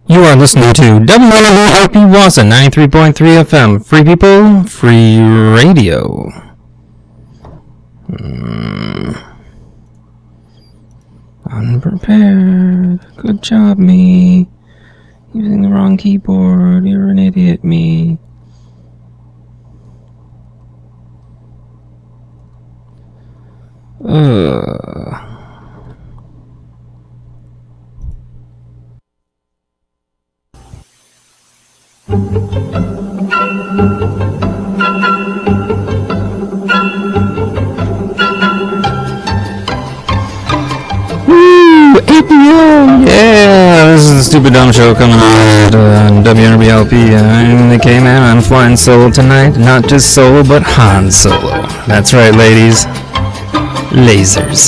You are listening to WNLP Wausau 93.3 FM. Free people, free radio. Unprepared. Good job, me. Using the wrong keyboard. You're an idiot, me. APO! Yeah, this is the Stupid Dumb Show coming on WNBLP. I'm the K-Man. I'm flying solo tonight. Not just solo, but Han Solo. That's right, ladies. Lasers.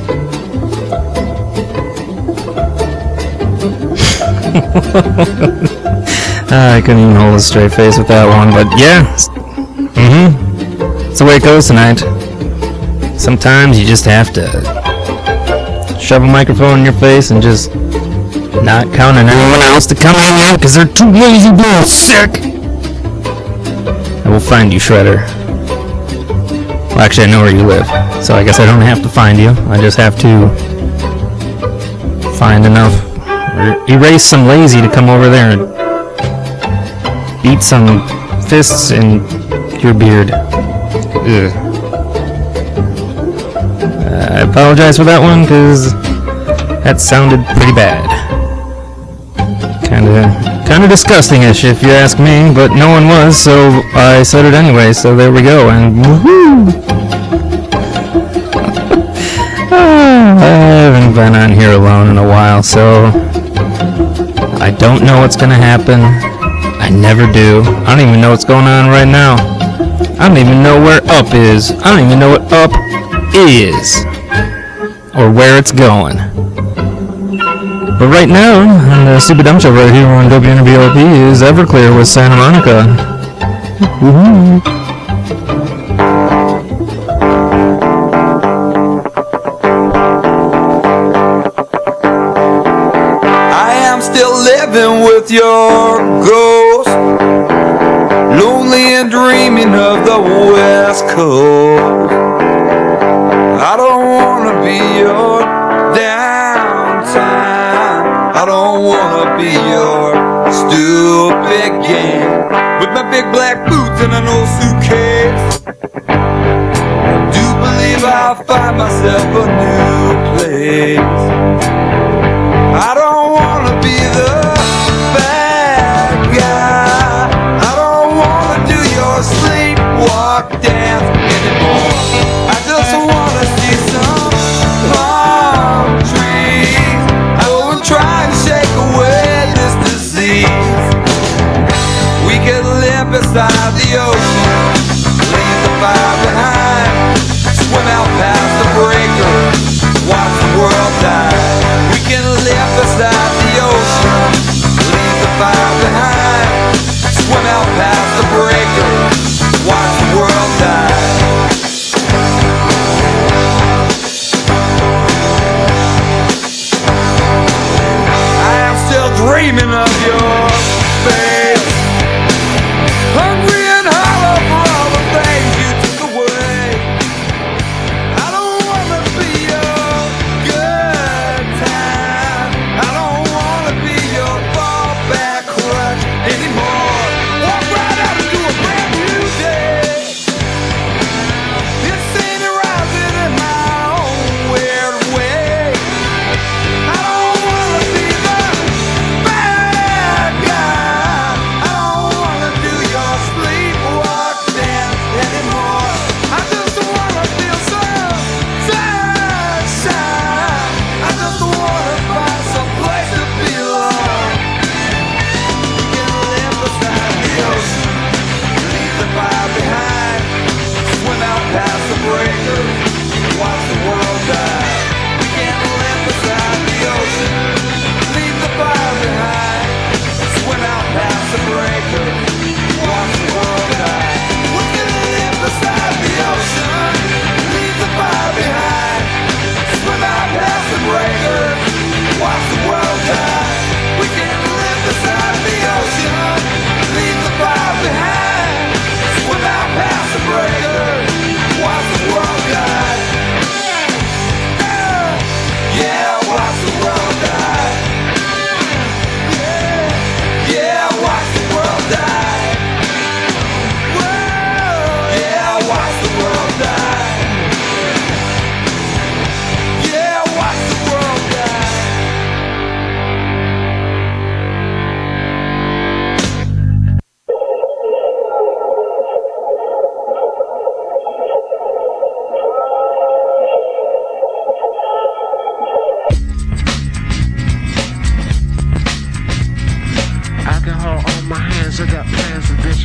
I couldn't even hold a straight face with that one, but yeah. It's the way it goes tonight. Sometimes you just have to shove a microphone in your face and just not count on anyone else to come in here because they're too lazy being sick. I will find you, Shredder. Well, actually, I know where you live, so I guess I don't have to find you. I just have to find enough, or erase some lazy to come over there and beat some fists in your beard. Ugh. I apologize for that one, because that sounded pretty bad. Kinda disgusting-ish, if you ask me, but no one was, so I said it anyway, so there we go, and woohoo! I haven't been on here alone in a while, so I don't know what's gonna happen. I never do. I don't even know what's going on right now. I don't even know where up is. I don't even know what up is. Or where it's going. But right now, on the Stupid Dumb Show right here on WNBLP is Everclear with Santa Monica. Woohoo! With your ghost, lonely and dreaming of the West Coast. I don't wanna be your downtime. I don't wanna be your stupid game. With my big black boots and an old suitcase, I do believe I'll find myself a new place. I don't wanna be the sleepwalk dance anymore. I just wanna see some palm trees. I will try to shake away this disease. We could live beside the ocean, leave the fire behind, swim out past the breaker, watch the world die. We can live beside the ocean, leave the fire behind, swim out past the breaker, watch the world die. I am still dreaming of your face, hungry and hollow for all the things you took away. I don't wanna be your good time. I don't wanna be your fallback crutch anymore. Walk right out into a brand new day. It's ain't rising in my own weird way. I don't wanna be the bad guy. I don't wanna do your sleep.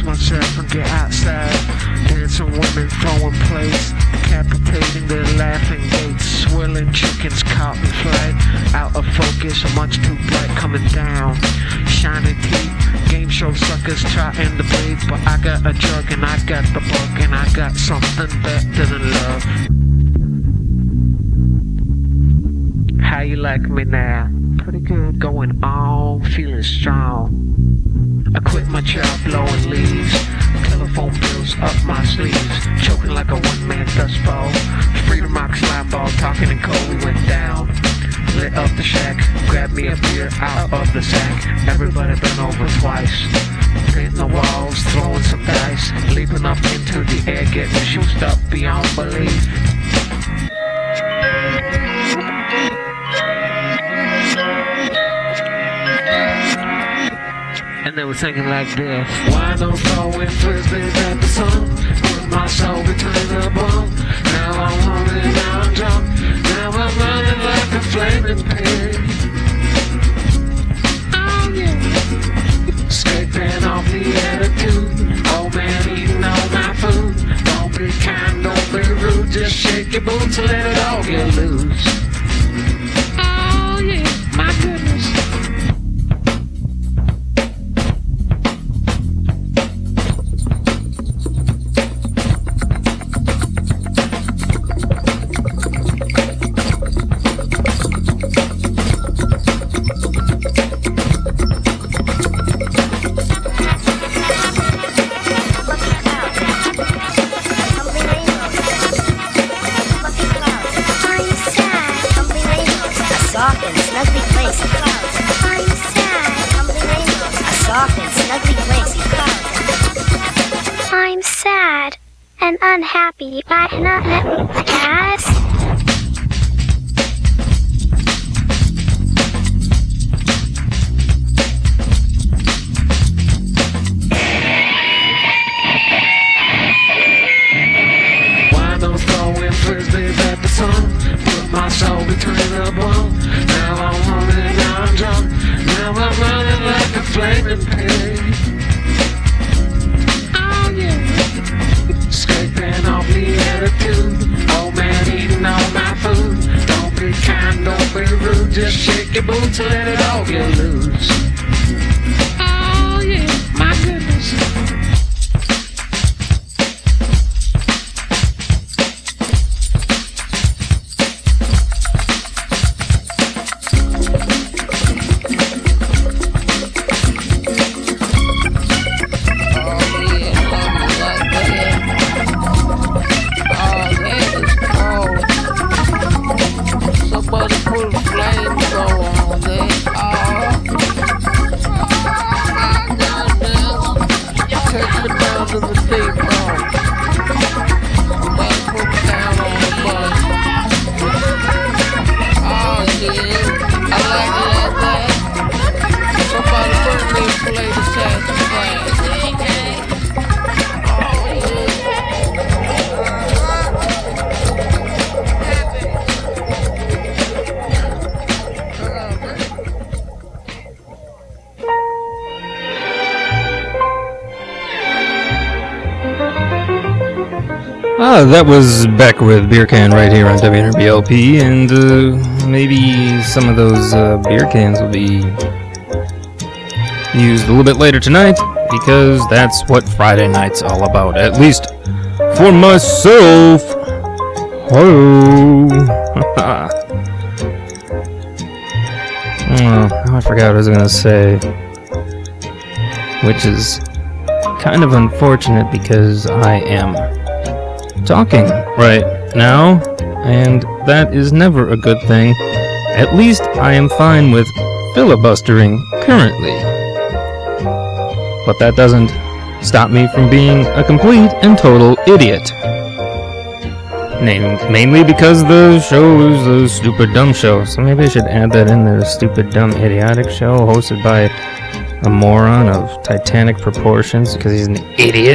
Undress myself and get outside. Dancing women throwing plates, decapitating their laughing gates. Swirling chickens caught in flight. Out of focus, much too bright coming down. Shiny teeth, game show suckers trying to breathe. But I got a drug and I got the bug and I got something better than love. How you like me now? Pretty good. Going on, feeling strong. I quit my job blowing leaves. Telephone bills up my sleeves. Choking like a one-man dust ball. Freedom rock slime ball. Talking in code, we went down. Lit up the shack. Grabbed me a beer out of the sack. Everybody been over twice. Hitting the walls, throwing some dice. Leaping up into the air, getting juiced up beyond belief. And they were singing like this. Why don't throwing frisbees at the sun? Put my soul between the bone. Now I'm hungry, now I'm drunk. Now I'm running like a flaming pig. Oh yeah. Escaping off the attitude. Old man eating all my food. Don't be kind, don't be rude. Just shake your boots and let it all get loose. Oh yeah, my goodness. I'm sad and unhappy by not guys. Why don't throwing frisbees at the sun? Put my soul between the bone. Now I'm hungry, now I'm drunk. Now I'm running like a flaming pig. Oh yeah. Escaping off the attitude. Old man eating all my food. Don't be kind, don't be rude. Just shake your boots and let it all get loose. Oh yeah, my goodness. That was Beck with Beer Can right here on WNRBLP, and maybe some of those beer cans will be used a little bit later tonight, because that's what Friday night's all about, at least for myself. Oh, I forgot what I was going to say, which is kind of unfortunate because I am talking right now, and that is never a good thing. At least I am fine with filibustering currently. But that doesn't stop me from being a complete and total idiot. Mainly because the show is a stupid dumb show, so maybe I should add that in there, a stupid dumb idiotic show hosted by a moron of titanic proportions because he's an idiot.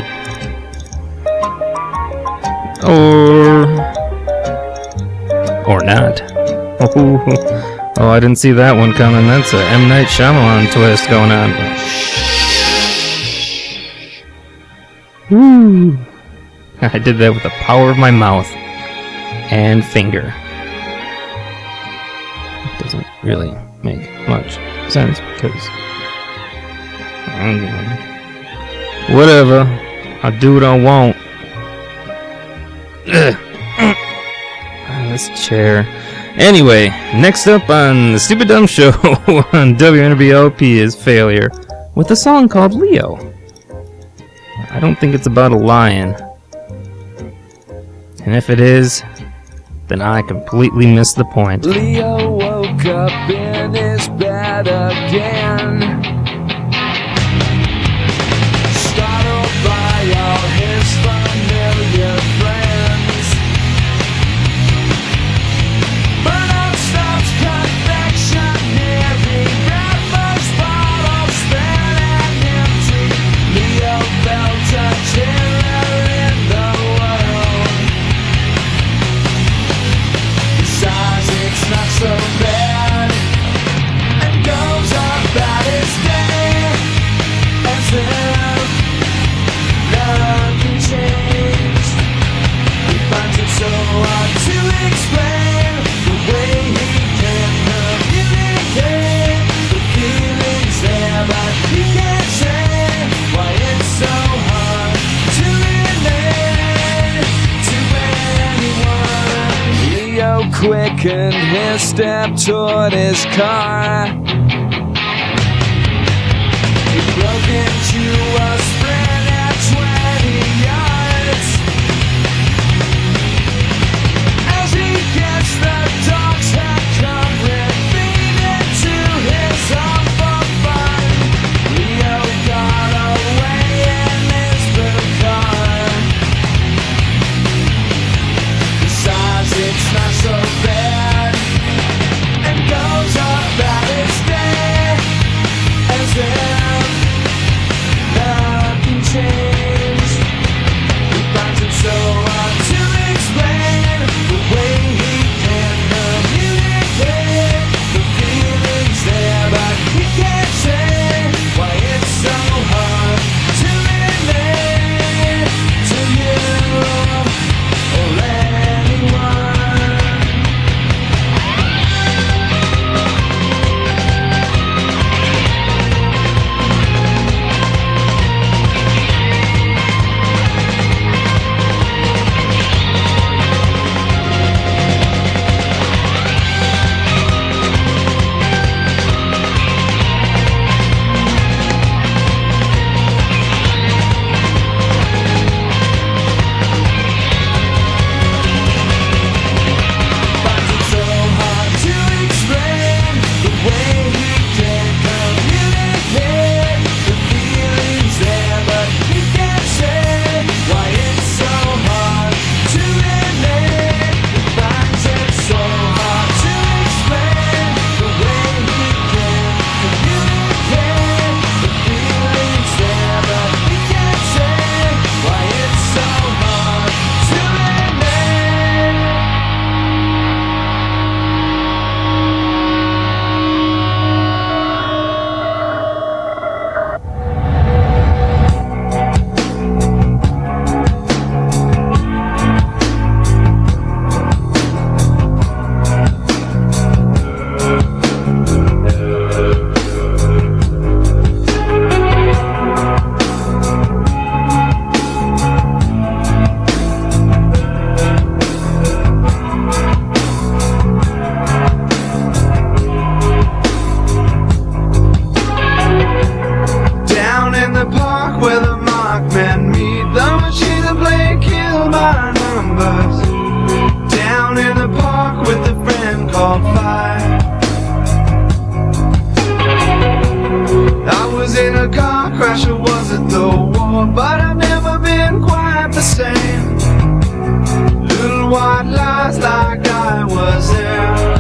Or not. Oh, I didn't see that one coming. That's a M. Night Shyamalan twist going on. Woo! I did that with the power of my mouth and finger. It doesn't really make much sense because... whatever. I'll do what I want. This chair. Anyway, next up on the Stupid Dumb Show on WNBLP is Failure with a song called Leo. I don't think it's about a lion. And if it is, then I completely missed the point. Leo woke up in his bed again, startled by all his familiar friends. Burnout stops confectionery, breakfast bottles spent and empty. Leo felt a terror in the world. Besides, it's not so bad, and goes about his day as if nothing changed. He finds it so hard to explain the way he can communicate the feelings there, but he can't say why it's so hard to relate to anyone. Leo quickened his step toward his car. He broke into a sprint at 20 yards. As he gets the dogs have come ripping into his home for fun. Leo got away in his blue car. Besides, it's not so bad, and goes about his day as if nothing changed. He finds it so hard to explain the way he can communicate the feelings there, but he can't say why it's so hard to relate to you or anyone. Finds it so hard to explain the way he can communicate the feelings there, but he can't say why it's so hard to relate. He finds it so hard to explain the way he can communicate the feelings there, but he can't say why it's so hard to relate. Down in the park where the markmen meet, the machine to play kill by numbers. Down in the park with a friend called Five. I was in a car crash, or was it the war? But I've never been quite the same. Little white lies like I was there.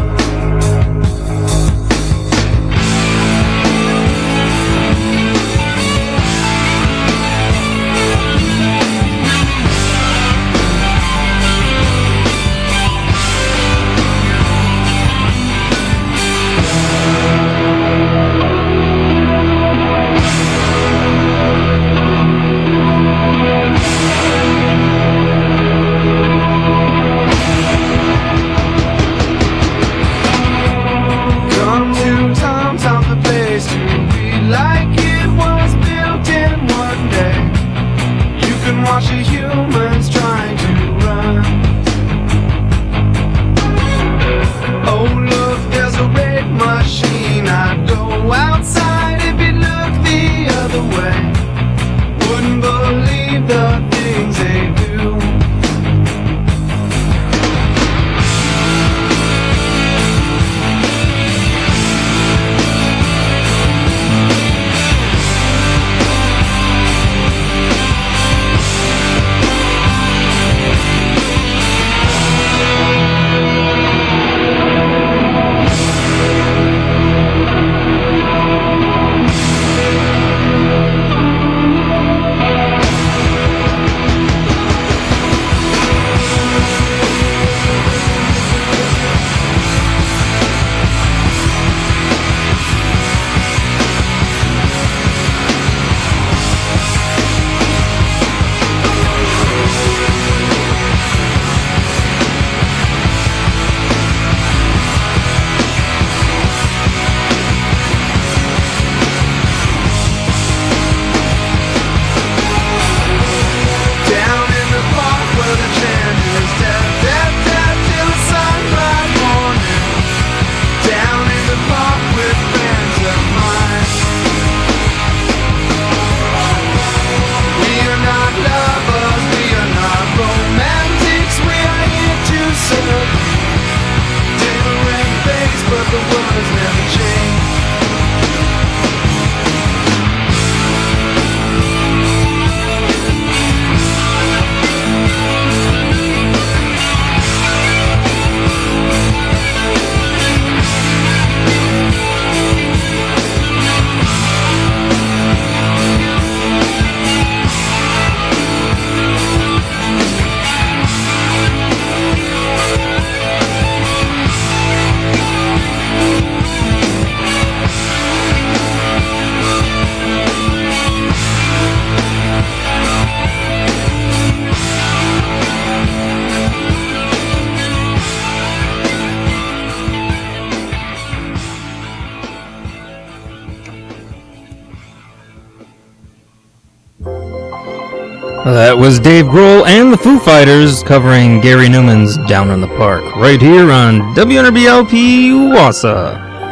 That was Dave Grohl and the Foo Fighters covering Gary Newman's Down in the Park, right here on WNRBLP Wausau.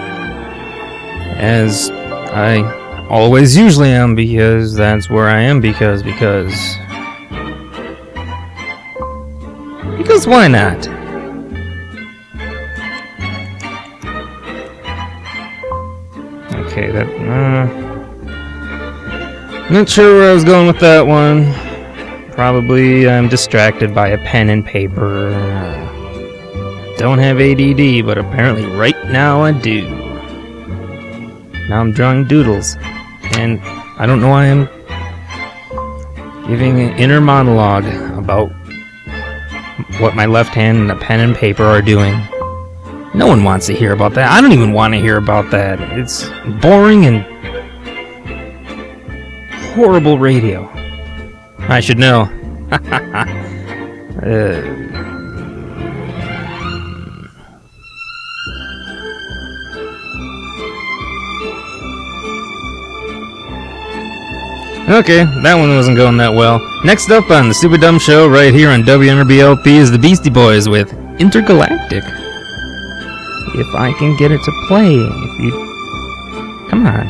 As I always usually am, because that's where I am, because why not? Okay, not sure where I was going with that one. Probably I'm distracted by a pen and paper. Don't have ADD, but apparently right now I do. Now I'm drawing doodles, and I don't know why I'm giving an inner monologue about what my left hand and a pen and paper are doing. No one wants to hear about that. I don't even want to hear about that. It's boring and horrible radio. I should know. Okay, that one wasn't going that well. Next up on the Super Dumb Show right here on WNRBLP is the Beastie Boys with Intergalactic. If I can get it to play. Come on.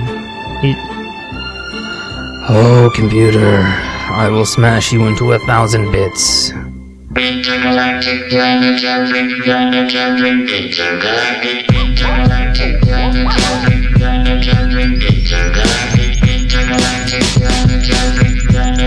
Oh, computer. I will smash you into 1,000 bits. Intergalactic planetary, intergalactic, intergalactic, intergalactic, planetary, intergalactic, intergalactic, intergalactic, planetary,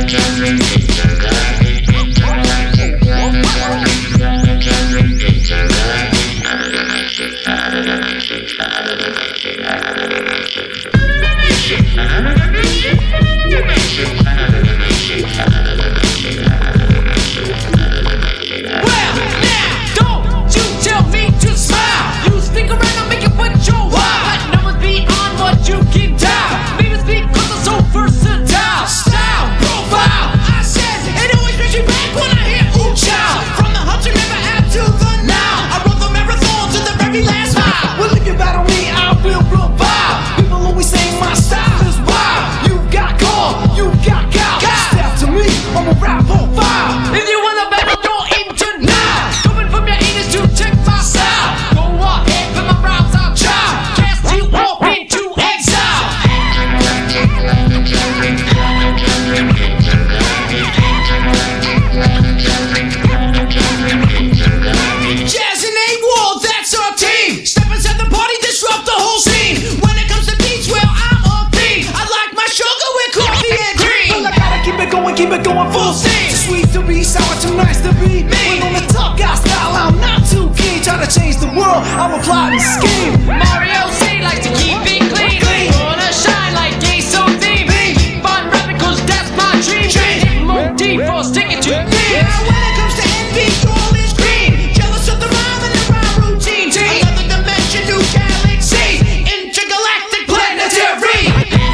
keep it going full steam. Too sweet to be sour, too nice to be me. When on the tough guy style, I'm not too keen. Try to change the world, I'm a plotting scheme. Mario C likes to keep it clean. Wanna shine like gay so theme. Keep on rapping cause that's my dream. Hit more deep or stick it to me. Yeah, when it comes to envy, all is green. Jealous of the rhyme and the rhyme routine. Another dimension, new galaxy. Intergalactic planetary.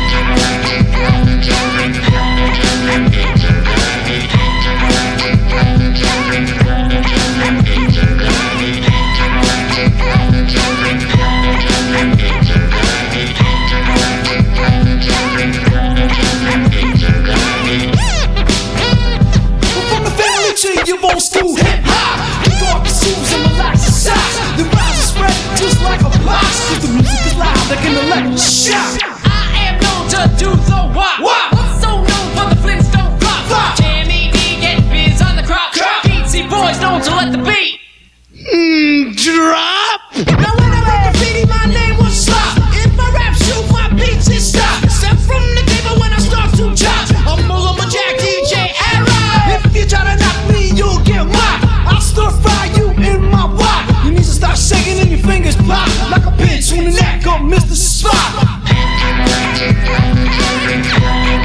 Old school hip hop, kick off the shoes and relax the socks. The rhymes are spread just like a box. If the music is loud, they can elect shock. I am known to do the wop. So known for the Flintstone flop. Jamie D getting biz on the crop. Beatsy Boys known to let the beat drop. Now when I make graffiti, my name was Slop. If I rap shoot, my beats is stop. Step from the table when I start to chop. I'm Mullah Jack DJ Era. If you try to knock me, you'll get mocked. I'll stir fry you in my wok. Your knees will start shaking and your fingers pop like a pinch on the neck of Mr. Spock.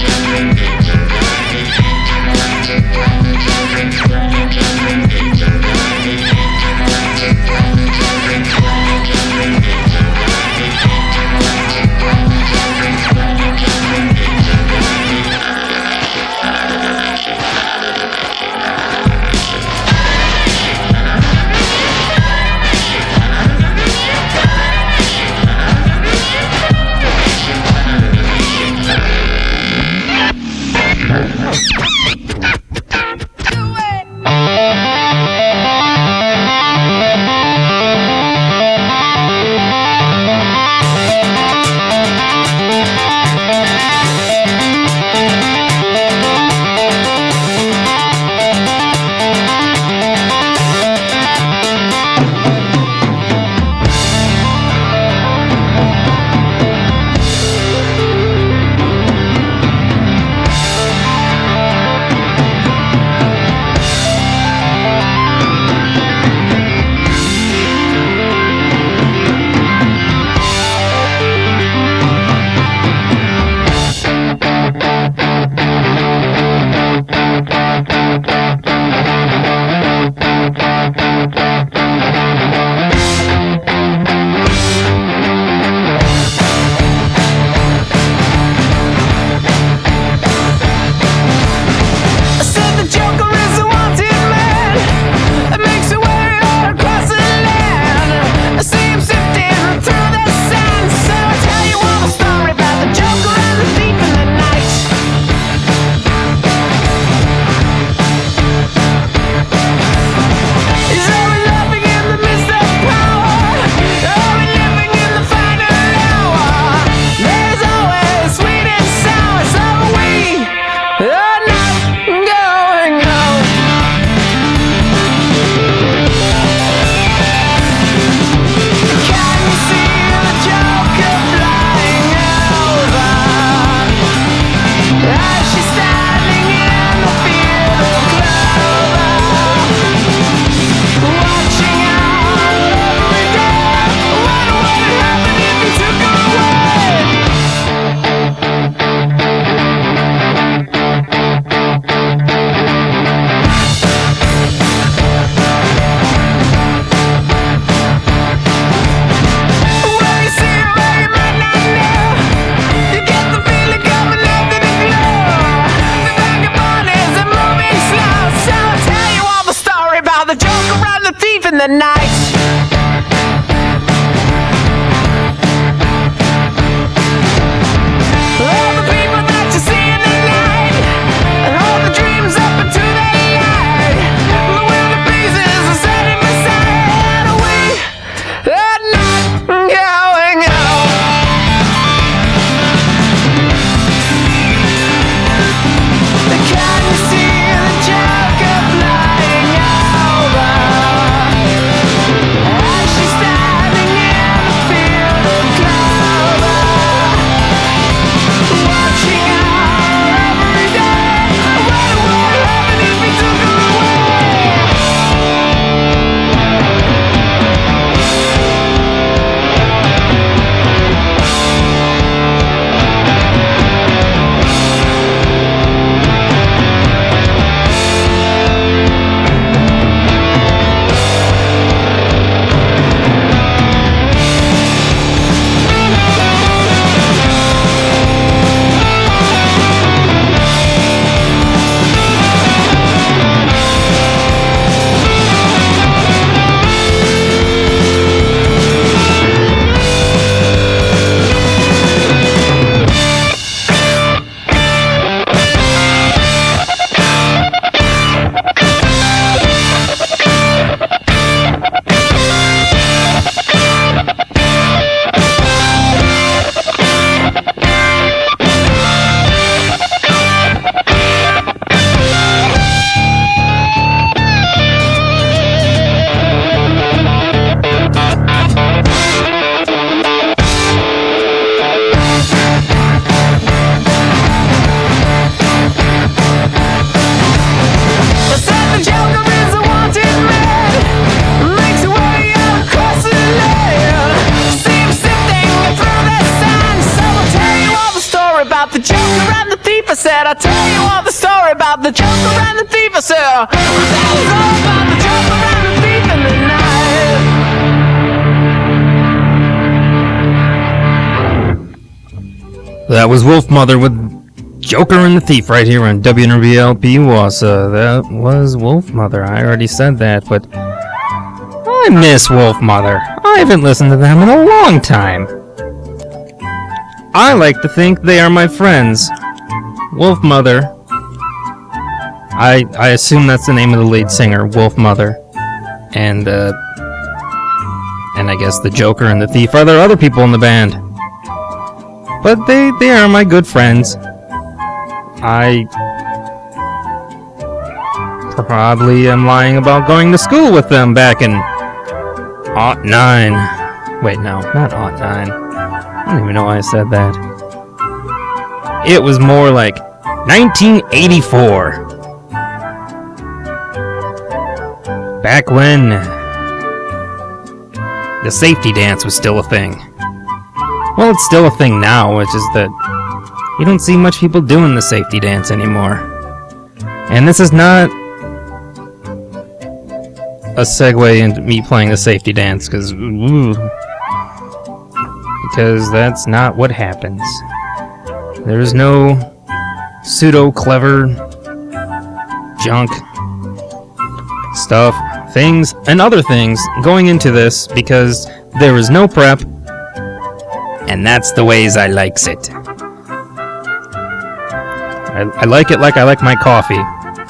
in the night. All the people that you see in the night, and all the dreams up into the light. The wind of breezes are setting beside a we are not going out. Can you see the Joker flying over? As she's standing in the field of clover, watching her every day. What would happen if we took her I'll tell you all the story about the Joker and the thief. I said, I'll tell you all about the Joker and the thief in the night. That was Wolfmother with Joker and the Thief right here on WNRBLP Wausau. That was Wolfmother. I already said that, but I miss Wolfmother. I haven't listened to them in a long time. I like to think they are my friends. Wolfmother. I assume that's the name of the lead singer, Wolfmother. And I guess the Joker and the Thief are there other people in the band. But they are my good friends. I probably am lying about going to school with them back in '09. Wait, no, not '09. I don't even know why I said that. It was more like 1984. Back when the safety dance was still a thing. Well, it's still a thing now, it's just that you don't see much people doing the safety dance anymore. And this is not a segue into me playing the safety dance, because that's not what happens. There's no pseudo-clever junk stuff, things, and other things going into this, because there is no prep, and that's the ways I likes it. I like it like I like my coffee.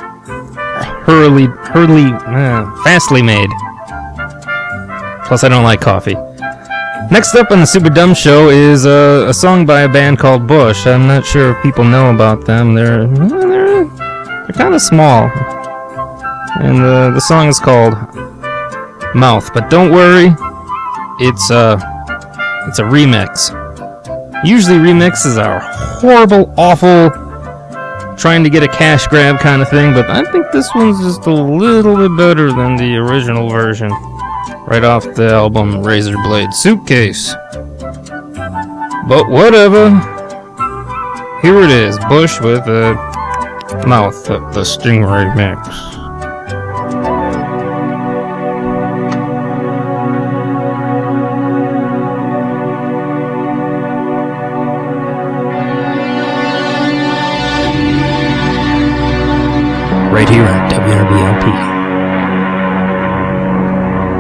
Fastly made. Plus, I don't like coffee. Next up on the Super Dumb Show is a song by a band called Bush. I'm not sure if people know about them. They're kind of small. And the song is called Mouth. But don't worry, it's a remix. Usually remixes are horrible, awful, trying to get a cash grab kind of thing, but I think this one's just a little bit better than the original version. Right off the album Razor Blade Suitcase. But whatever. Here it is, Bush with Mouth, the Stingray mix. Right here on WNRBLP.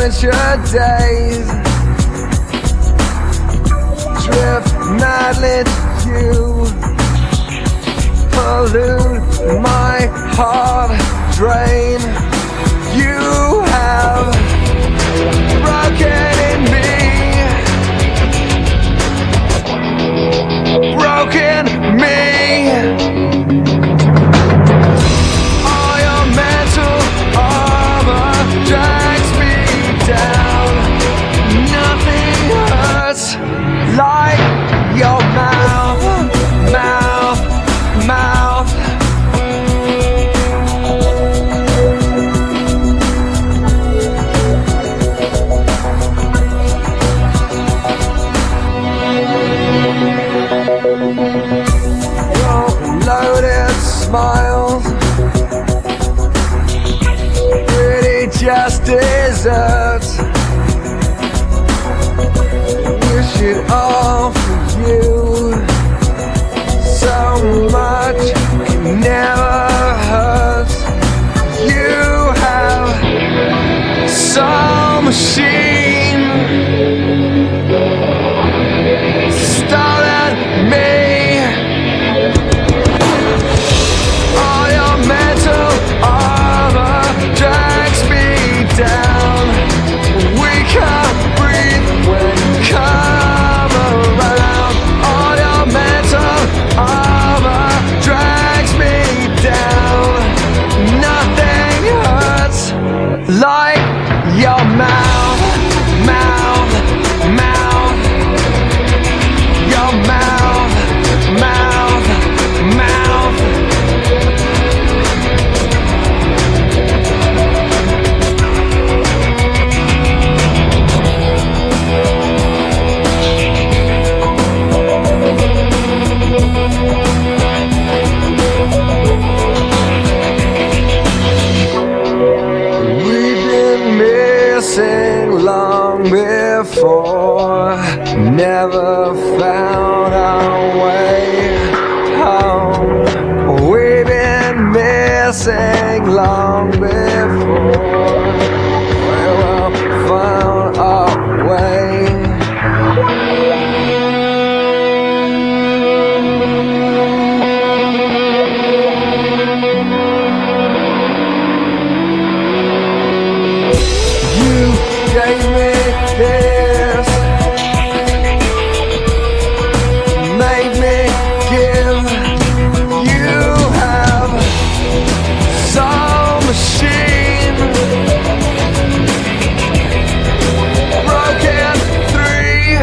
amateur days. Drift madly to you. Pollute my heart, drain. You have broken in me. Broken me. All your mental armor drags me down. Nothing hurts like your mouth, mouth, mouth. Your loaded smiles really just desserts. Wish it all for you. So much it never hurts. You have some machine stolen me. All your mental armor drags me down. We can't breathe when you come around. All your mental armor drags me down. Nothing hurts like your mouth, mouth, mouth. Your mouth, mouth, mouth. We've been missing long before. Never found our way home. We've been missing long before. Well, found our way. You gave me this, made me give. You have some machine broken free.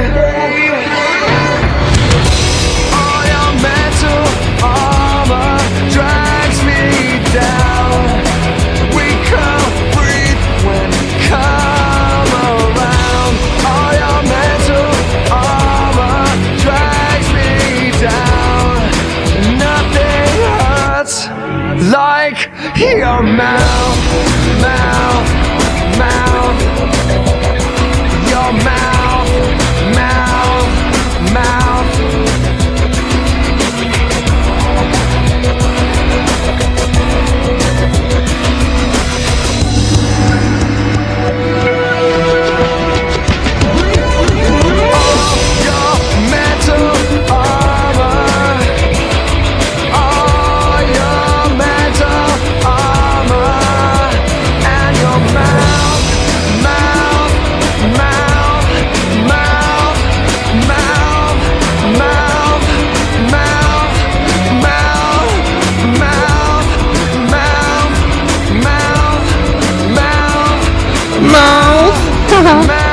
All your mental armor drags me down. We can't breathe when you come around. All your mental armor drags me down. Nothing hurts like your mouth, mouth, mouth. Your mouth, mouth, mouth. Your mental armor, all your mental armor, and your mouth, mouth, mouth, mouth, mouth, mouth, mouth, mouth, mouth, mouth, mouth, mouth, mouth.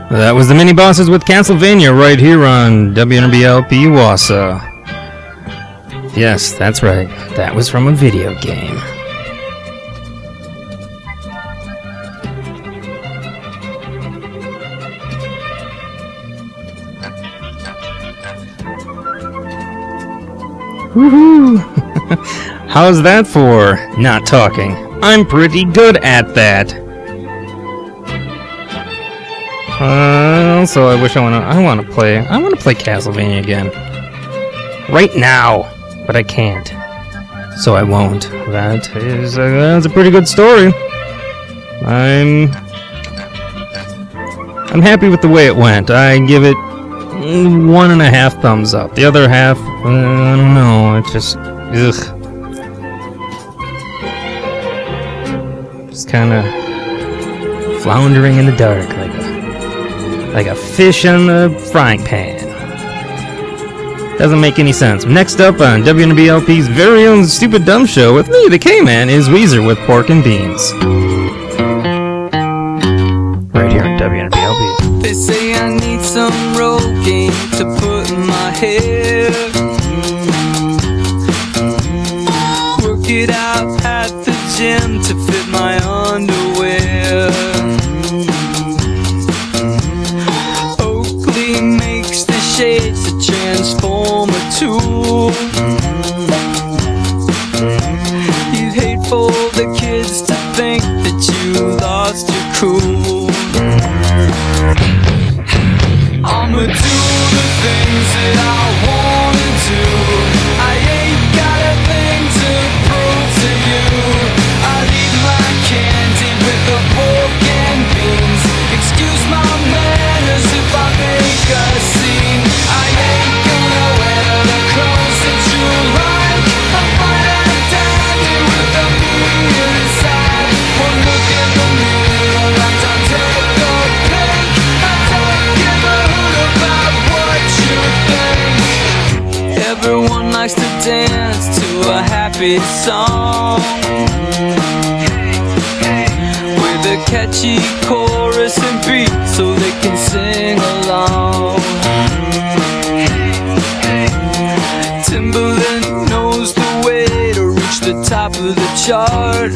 That was the Mini Bosses with Castlevania right here on WNBLP Wausau. Yes, that's right. That was from a video game. Woohoo! How's that for not talking? I'm pretty good at that. Also, I wish I want to play Castlevania again. Right now, but I can't. So I won't. That's a pretty good story. I'm happy with the way it went. I give it 1.5 thumbs up. The other half, I don't know. It's just, ugh. Just kind of floundering in the dark like a fish in a frying pan. Doesn't make any sense. Next up on WNBLP's very own Stupid Dumb Show with me, the K-Man, is Weezer with Pork and Beans. Right here on WNBLP. They say I need some Rogaine to put in my hair. Work it out at the gym to fit my underwear. Oakley makes the shades to transform a tool. You'd hate for the kids to think that you lost your cool. I'ma do the things that I wanna do. I ain't got a thing to prove to you. I'll eat my candy with the pork and beans. Excuse my manners if I make a scene. I ain't gonna wear the clothes that you like. I'm fine and dandy with the meat inside. One look in the mirror and I'll take a peek. I don't give a hoot about what you think. Everyone likes to dance to a happy song with a catchy chorus and beat so they can sing along. Timbaland knows the way to reach the top of the chart.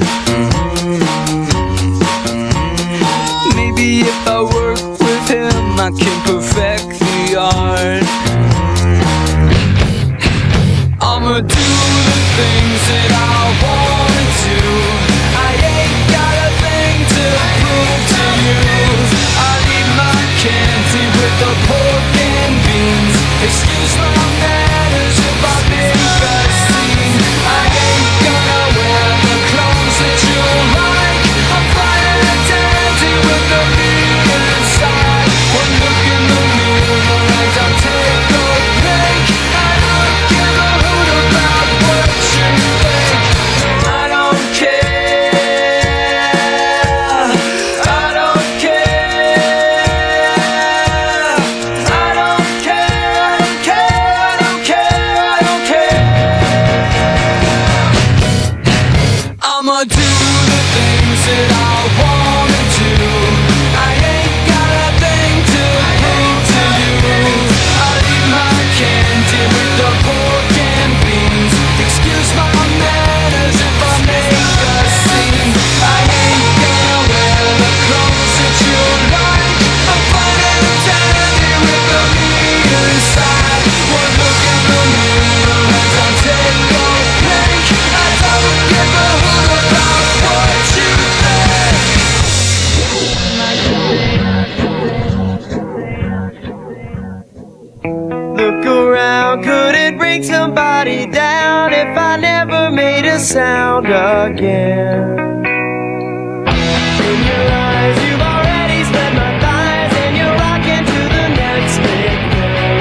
Maybe if I work with him I can perfect the art. I'ma do the things that I wanna do. I ain't got a thing to prove to you. I'll eat my candy with the pork and beans. Excuse my manners if I make a scene. I ain't gonna wear the clothes that you like. I'm fine and dandy with the meat inside. One look in the mirror and I'll take a peek. I don't give a hoot about what you think. I don't care. I don't care. I don't care. I don't care. I don't care. I don't care. I'ma do the things that I wanna do. I ain't got a thing to prove to you. I'll eat my candy with the pork and beans. Excuse my manners if I make a scene. I ain't gonna wear the clothes that you like. I'm fine and dandy with the meat inside. One look in the mirror and I'll take a peek. I don't give a hoot about what you think. Look around, could it bring somebody down if I never made a sound again? In your eyes, you've already spent my thighs, and you're rocking to the next big thing.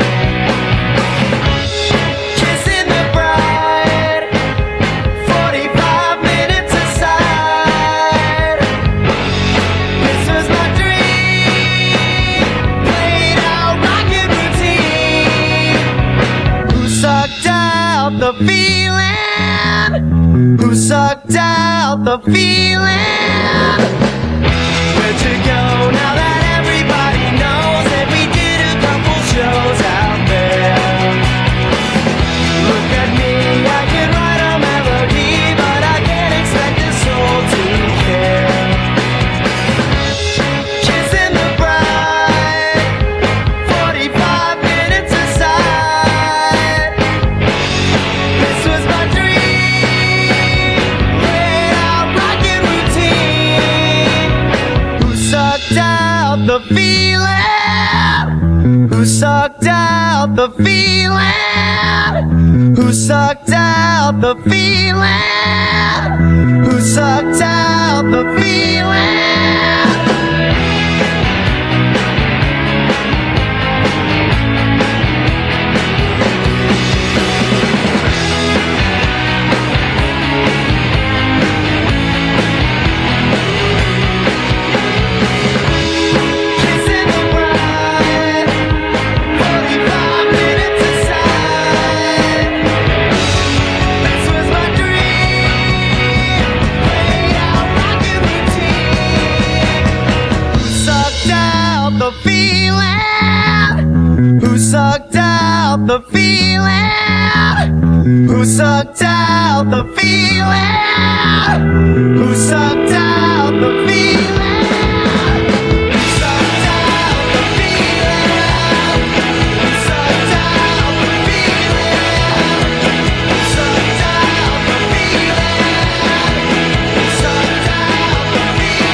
Kissing the bride, 45 minutes aside. This was my dream, played out rockin' routine. Who sucked out the feeling? Who sucked out the feeling? Where'd you go now that everybody knows? out the feeling? Who sucked out the feeling? Who sucked out the feeling? Who sucked out the feeling? Who sucked out the feeling? Who sucked out the feeling? Who sucked out the feeling? Who sucked out the feeling? Who sucked out the feeling? Who sucked out the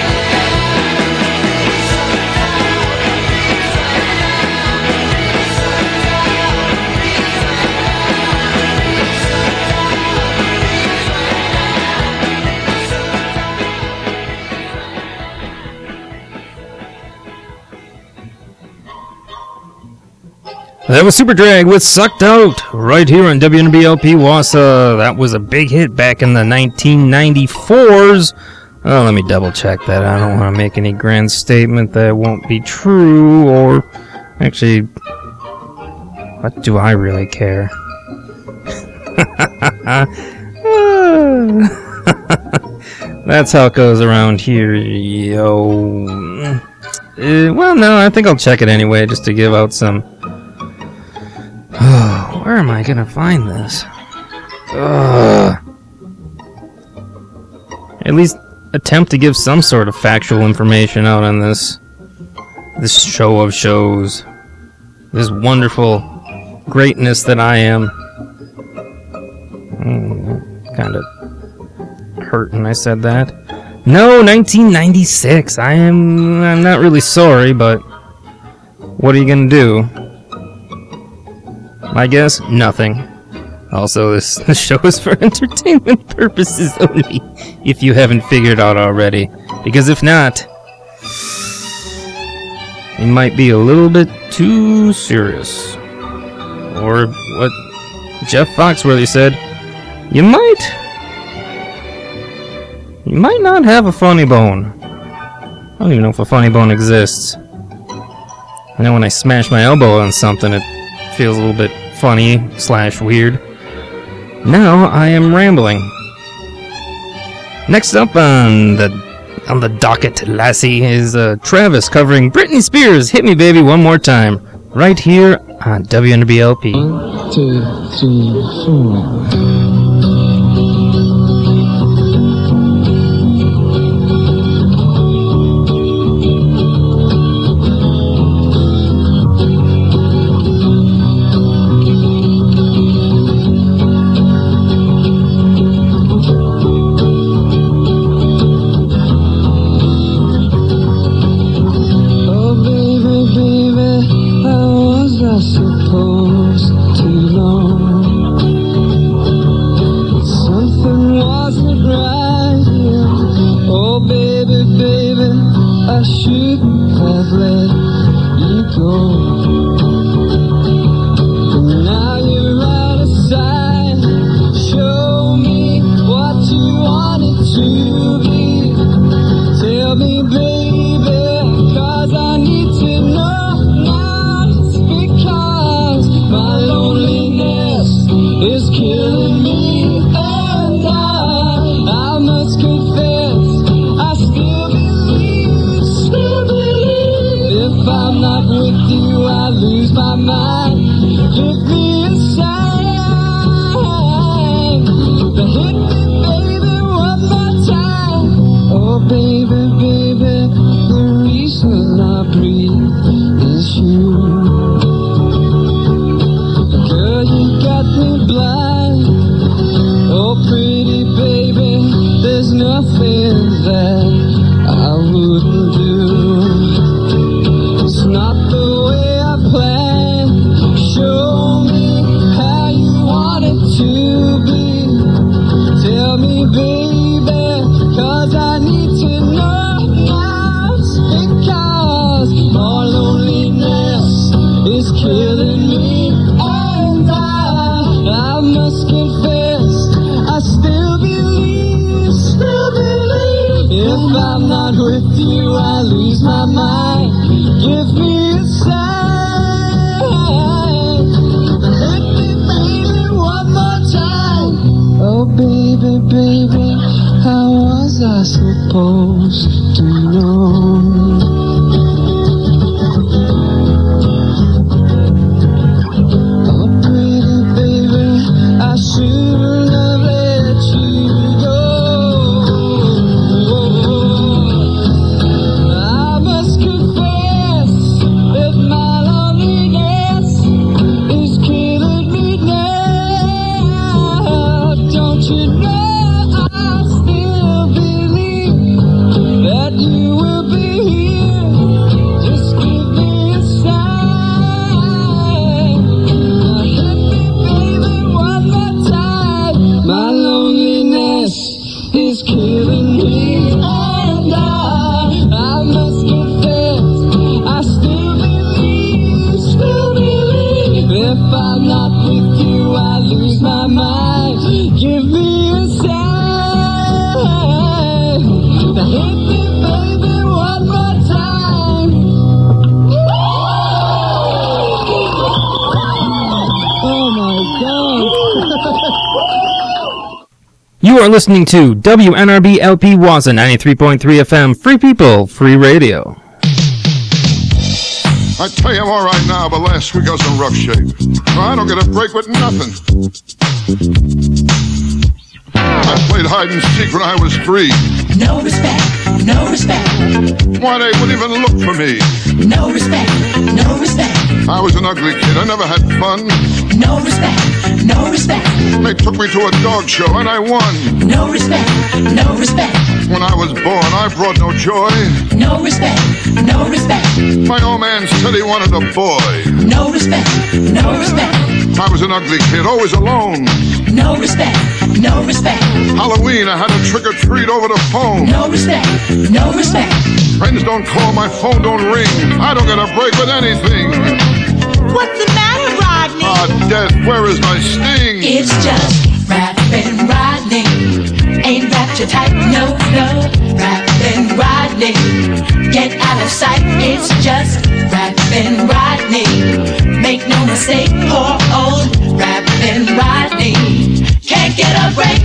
That was Super Drag with Sucked Out, right here on WNBLP Wausau. That was a big hit back in the 1994s. Oh, let me double check that. I don't want to make any grand statement that won't be true, or actually, what do I really care? That's how it goes around here, yo. Well, no, I think I'll check it anyway, just to give out some... Where am I gonna find this? At least attempt to give some sort of factual information out on this show of shows. This wonderful greatness that I am. Kind of hurting I said that. No, 1996. I'm not really sorry, but what are you gonna do? I guess nothing. Also, this show is for entertainment purposes only, if you haven't figured out already. Because if not, it might be a little bit too serious. Or what Jeff Foxworthy said, you might not have a funny bone. I don't even know if a funny bone exists. I know when I smash my elbow on something, it feels a little bit funny / weird. Now I am rambling. Next up on the docket, Lassie, is Travis covering Britney Spears' "Hit Me Baby One More Time" right here on WNBLP. 1, 2, 3, 4. I'm not with you, I lose my mind. Give me a sign. Hit me, baby, one more time. Oh, baby, baby, how was I supposed to know? Oh, pretty baby, I shouldn't have let you go. I must confess that my loneliness is killing me now. Don't you know I still believe that you will be here? Just give me a sign. Now hit me, baby, one more time. My loneliness is killing me, and I must confess, I still believe. If I'm not with you, I lose my mind. Give me a sign. Now hit me, baby, one more time. Oh my God. You are listening to WNRB LP Waza 93.3 FM, Free People, Free Radio. I tell you I'm all right now, but last week I was in rough shape. I don't get a break with nothing. I played hide and seek when I was 3. No respect, no respect, Why they wouldn't even look for me? no respect, no respect, I was an ugly kid, I never had fun. no respect, no respect, They took me to a dog show and I won. no respect, no respect, When I was born I brought no joy. no respect, no respect, My old man said he wanted a boy. no respect, no respect, I was an ugly kid, always alone. no respect, no respect, Halloween I had a trick or treat over the phone. no respect, no respect. Friends don't call, my phone don't ring. I don't get a break with anything. What's the matter, Rodney? Ah, death, where is my sting? It's just rapping Rodney. Ain't wrapped you tight, no, no. Rapping Rodney. Get out of sight, it's just rapping Rodney. Make no mistake, poor old rapping Rodney. Can't get a break.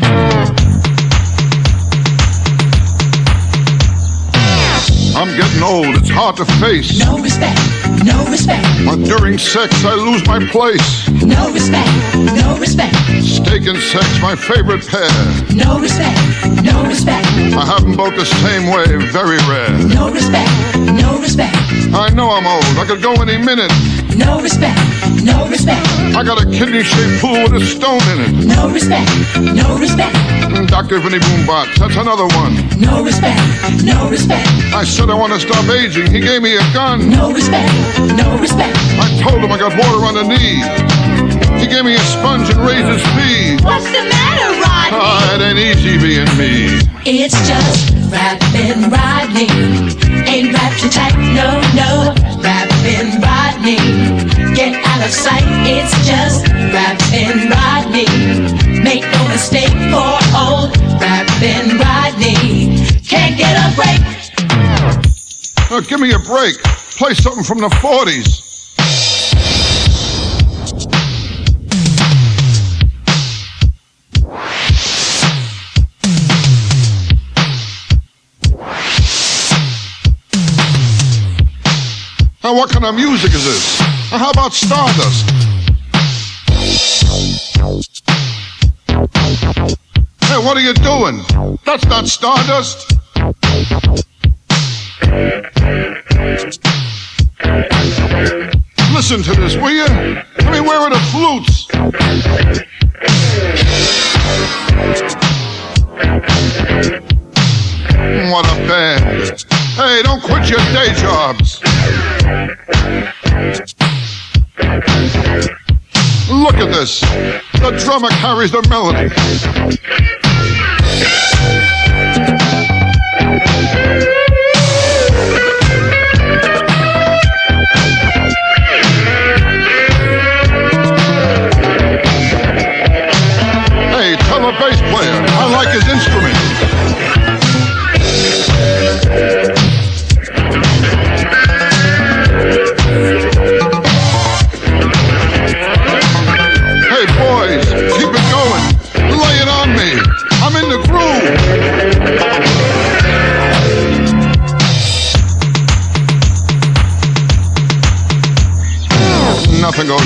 I'm getting old, it's hard to face. No respect, no respect, But during sex I lose my place. no respect, no respect, Steak and sex, my favorite pair. no respect, no respect, I have them both the same way, very rare. no respect, no respect, I know I'm old, I could go any minute. no respect, no respect, I got a kidney-shaped pool with a stone in it. no respect, no respect, Dr. Vinny Boombox, that's another one. no respect, no respect, I said I want to stop aging, he gave me a gun. no respect, no respect. I told him I got water on the knee. He gave me a sponge and raised his fee. What's the matter, Rodney? Ah, it ain't easy being me. It's just rapping Rodney. Ain't wrapped you tight, no, no. Rapping Rodney. Get out of sight, it's just rapping Rodney. Make no mistake, poor old rapping Rodney. Can't get a break. Give me a break. Play something from the 40s. Now, what kind of music is this? Now, how about Stardust? Hey, what are you doing? That's not Stardust. Listen to this, will you? I mean, where are the flutes? What a band. Hey, don't quit your day jobs. Look at this. The drummer carries the melody. Hey, tell the bass player I like his instrument.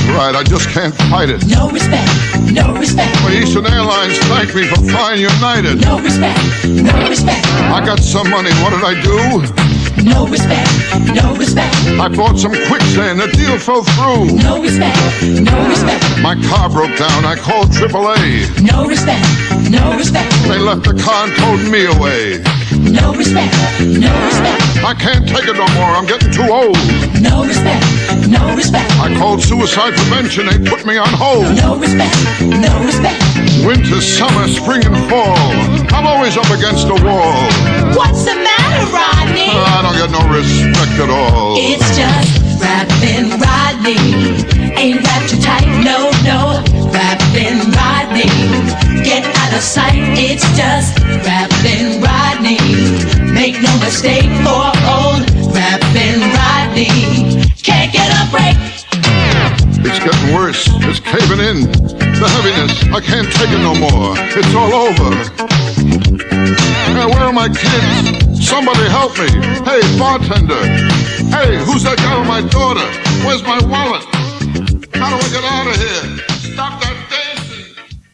right, I just can't fight it. No respect, no respect. But Eastern Airlines thanked me for flying United. No respect, no respect. I got some money, what did I do? No respect, no respect. I bought some quicksand, the deal fell through. No respect, no respect. My car broke down, I called AAA. No respect, no respect. They left the car and towed me away. No respect, no respect. I can't take it no more, I'm getting too old. No respect, no respect. I called suicide prevention, they put me on hold. No respect, no respect. Winter, summer, spring, and fall, I'm always up against a wall. What's the matter, Rodney? I don't get no respect at all. It's just rapping Rodney. Ain't wrapped too tight, no, no. Rapping Rodney. Get out of sight, it's just rapping Rodney. Make no mistake for old rapping Rodney. Can't get a break. It's getting worse, it's caving in. The heaviness, I can't take it no more. It's all over. Hey, where are my kids? Somebody help me. Hey, bartender. Hey, who's that guy with my daughter? Where's my wallet? How do I get out of here? Stop that dancing.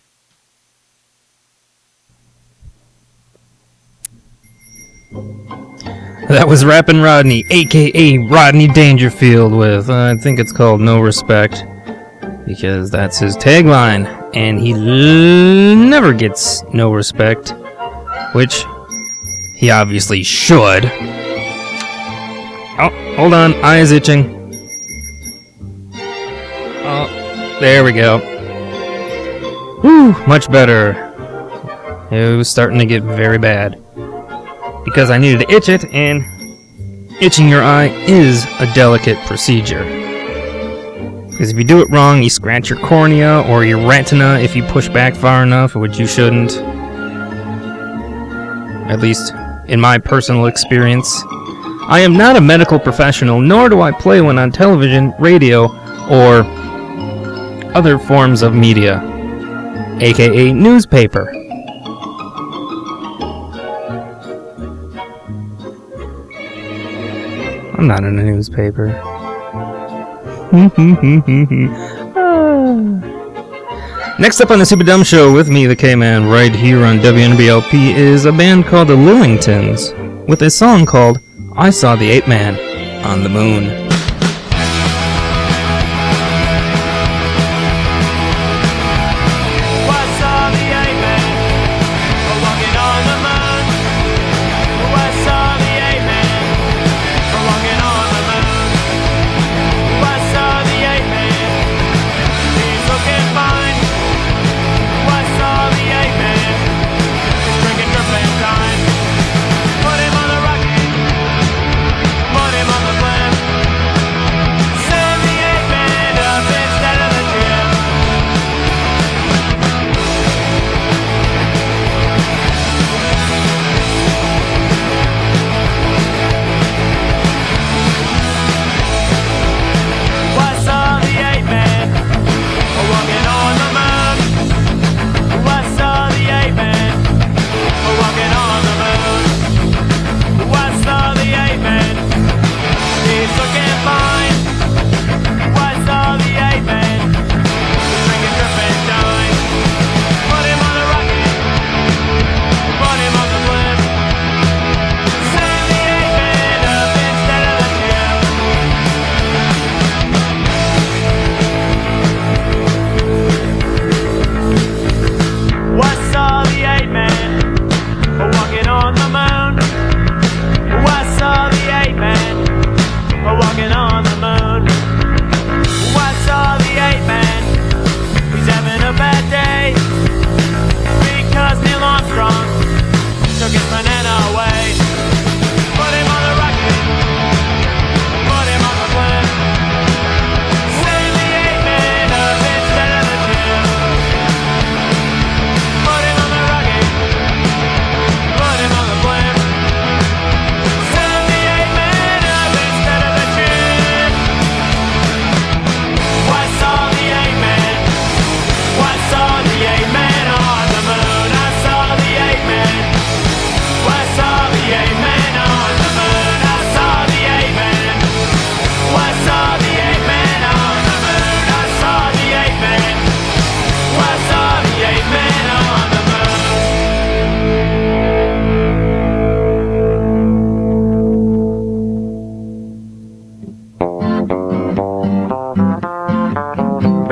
That was Rappin' Rodney, a.k.a. Rodney Dangerfield with, I think it's called No Respect, because that's his tagline, and he never gets no respect, which he obviously should. Oh, hold on, eye is itching. Oh, there we go. Whew, much better. It was starting to get very bad. Because I needed to itch it, and itching your eye is a delicate procedure. Because if you do it wrong, you scratch your cornea or your retina if you push back far enough, which you shouldn't. At least in my personal experience. I am not a medical professional, nor do I play one on television, radio, or other forms of media, aka newspaper. I'm not in a newspaper. Next up on the Super Dumb Show with me, the K-Man, right here on WNBLP, is a band called the Lillingtons, with a song called I Saw the Ape Man on the Moon. Put him on the rocket, put him on the plan.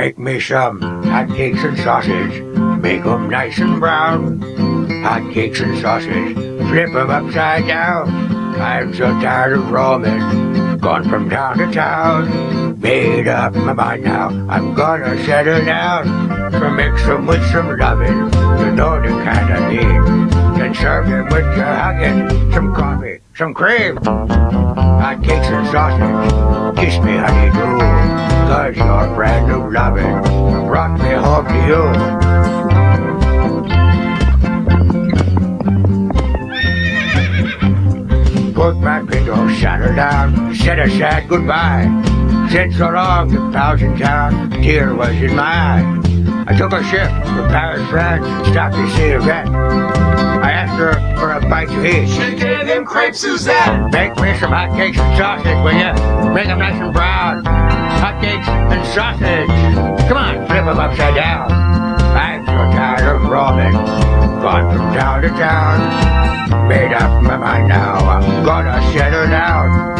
Make me some hotcakes and sausage, make 'em nice and brown. Hotcakes and sausage, flip 'em upside down. I'm so tired of roaming, gone from town to town. Made up my mind now, I'm gonna settle down. So mix 'em with some loving, you know the kind I need. Then serve them with your hugging, some coffee, some cream. Hotcakes and sausage, kiss me honey-do, 'cause your brand new loving brought me home to you. Put my pillow saddle down, said a sad goodbye. Said so long to pals in town, a tear was in my eye. I took a ship to Paris, France, and stopped to see a vet. I asked her for a bite to eat. She gave him crepe Suzette. Make me some hotcakes and sausage, will ya? Make 'em nice and brown. Hotcakes and sausage. Come on, flip 'em upside down. I'm so tired of roaming, gone from town to town. Made up my mind now, I'm gonna settle down.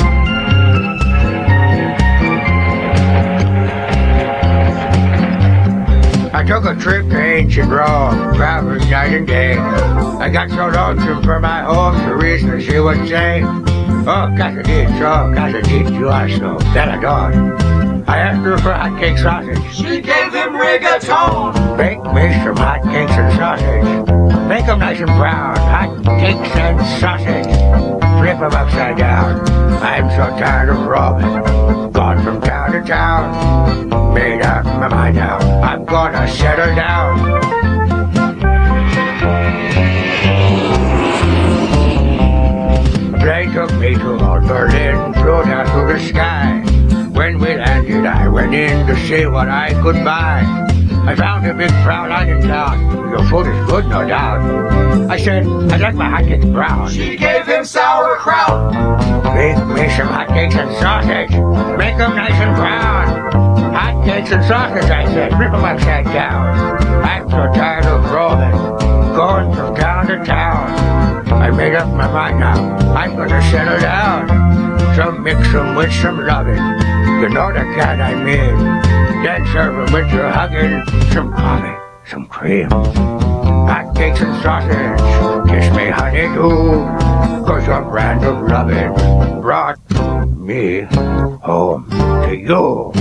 I took a trip to ancient Rome, traveled night and day. I got so lonesome for my home, the reason she would say, oh, casa did, you are so belladonna. I asked her for hotcake sausage. She gave him rigatone. Bake me some hotcakes and sausage. Make 'em nice and brown, hotcakes and sausage. Flip 'em upside down. I'm so tired of roaming, gone from town to town. Made up my mind now, I'm gonna settle down. The plane took me to Old Berlin, flew down through the sky. When we landed, I went in to see what I could buy. I found a big Fraulein in town. Your food is good, no doubt. I said, I'd like my hotcakes brown. She gave him sauerkraut. Make me some hotcakes and sausage. Make 'em nice and brown. Hotcakes and sausage, I said. Flip 'em upside down. I'm so tired of roaming, going from town to town. I made up my mind now. I'm gonna settle down. So mix 'em with some loving. You know the kind I mean. Then serve 'em with your hugging, some coffee, some cream. Hotcakes and sausage, kiss me honey-do, 'cause your brand of loving brought me home to you.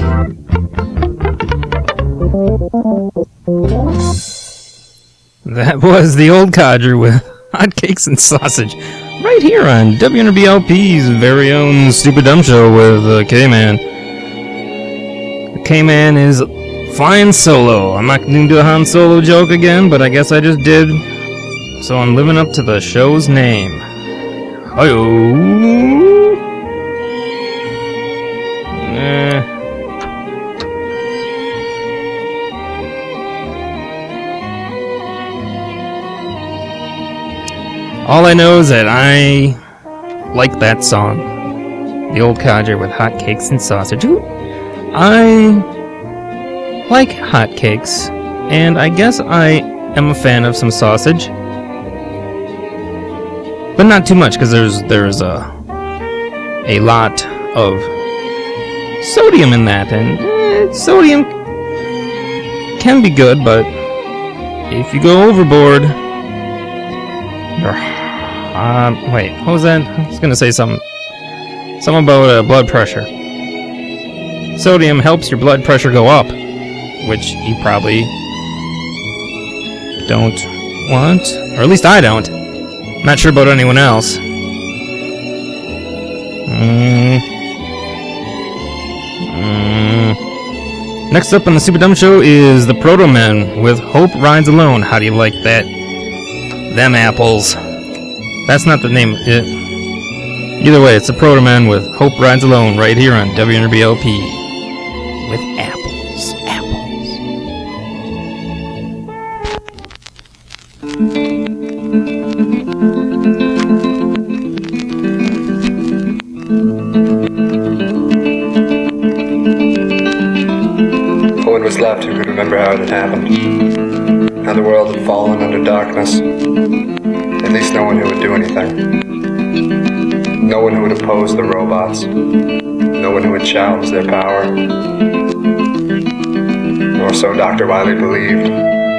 That was the Old Codger with Hotcakes and Sausage, right here on WNRBLP's very own Stupid Dumb Show with K-Man. K-Man is flying solo. I'm not going to do a Han Solo joke again, but I guess I just did. So I'm living up to the show's name. Hi-yo! All I know is that I like that song. The Old Codger with Hotcakes and Sausage. Ooh, I like hotcakes, and I guess I am a fan of some sausage. But not too much, because there's a lot of sodium in that, and sodium can be good, but if you go overboard, wait, what was that? I was gonna say something about blood pressure. Sodium helps your blood pressure go up, which you probably don't want, or at least I don't. Not sure about anyone else. Next up on the Super Dumb Show is the Proto Men with Hope Rides Alone. How do you like that? Them apples. That's not the name. Either way, it's the Proto Men with Hope Rides Alone right here on WNRBLP. With apples. No one was left who could remember how it had happened. How the world had fallen under darkness. At least no one who would do anything. No one who would oppose the robots. No one who would challenge their power. Or so Dr. Wiley believed.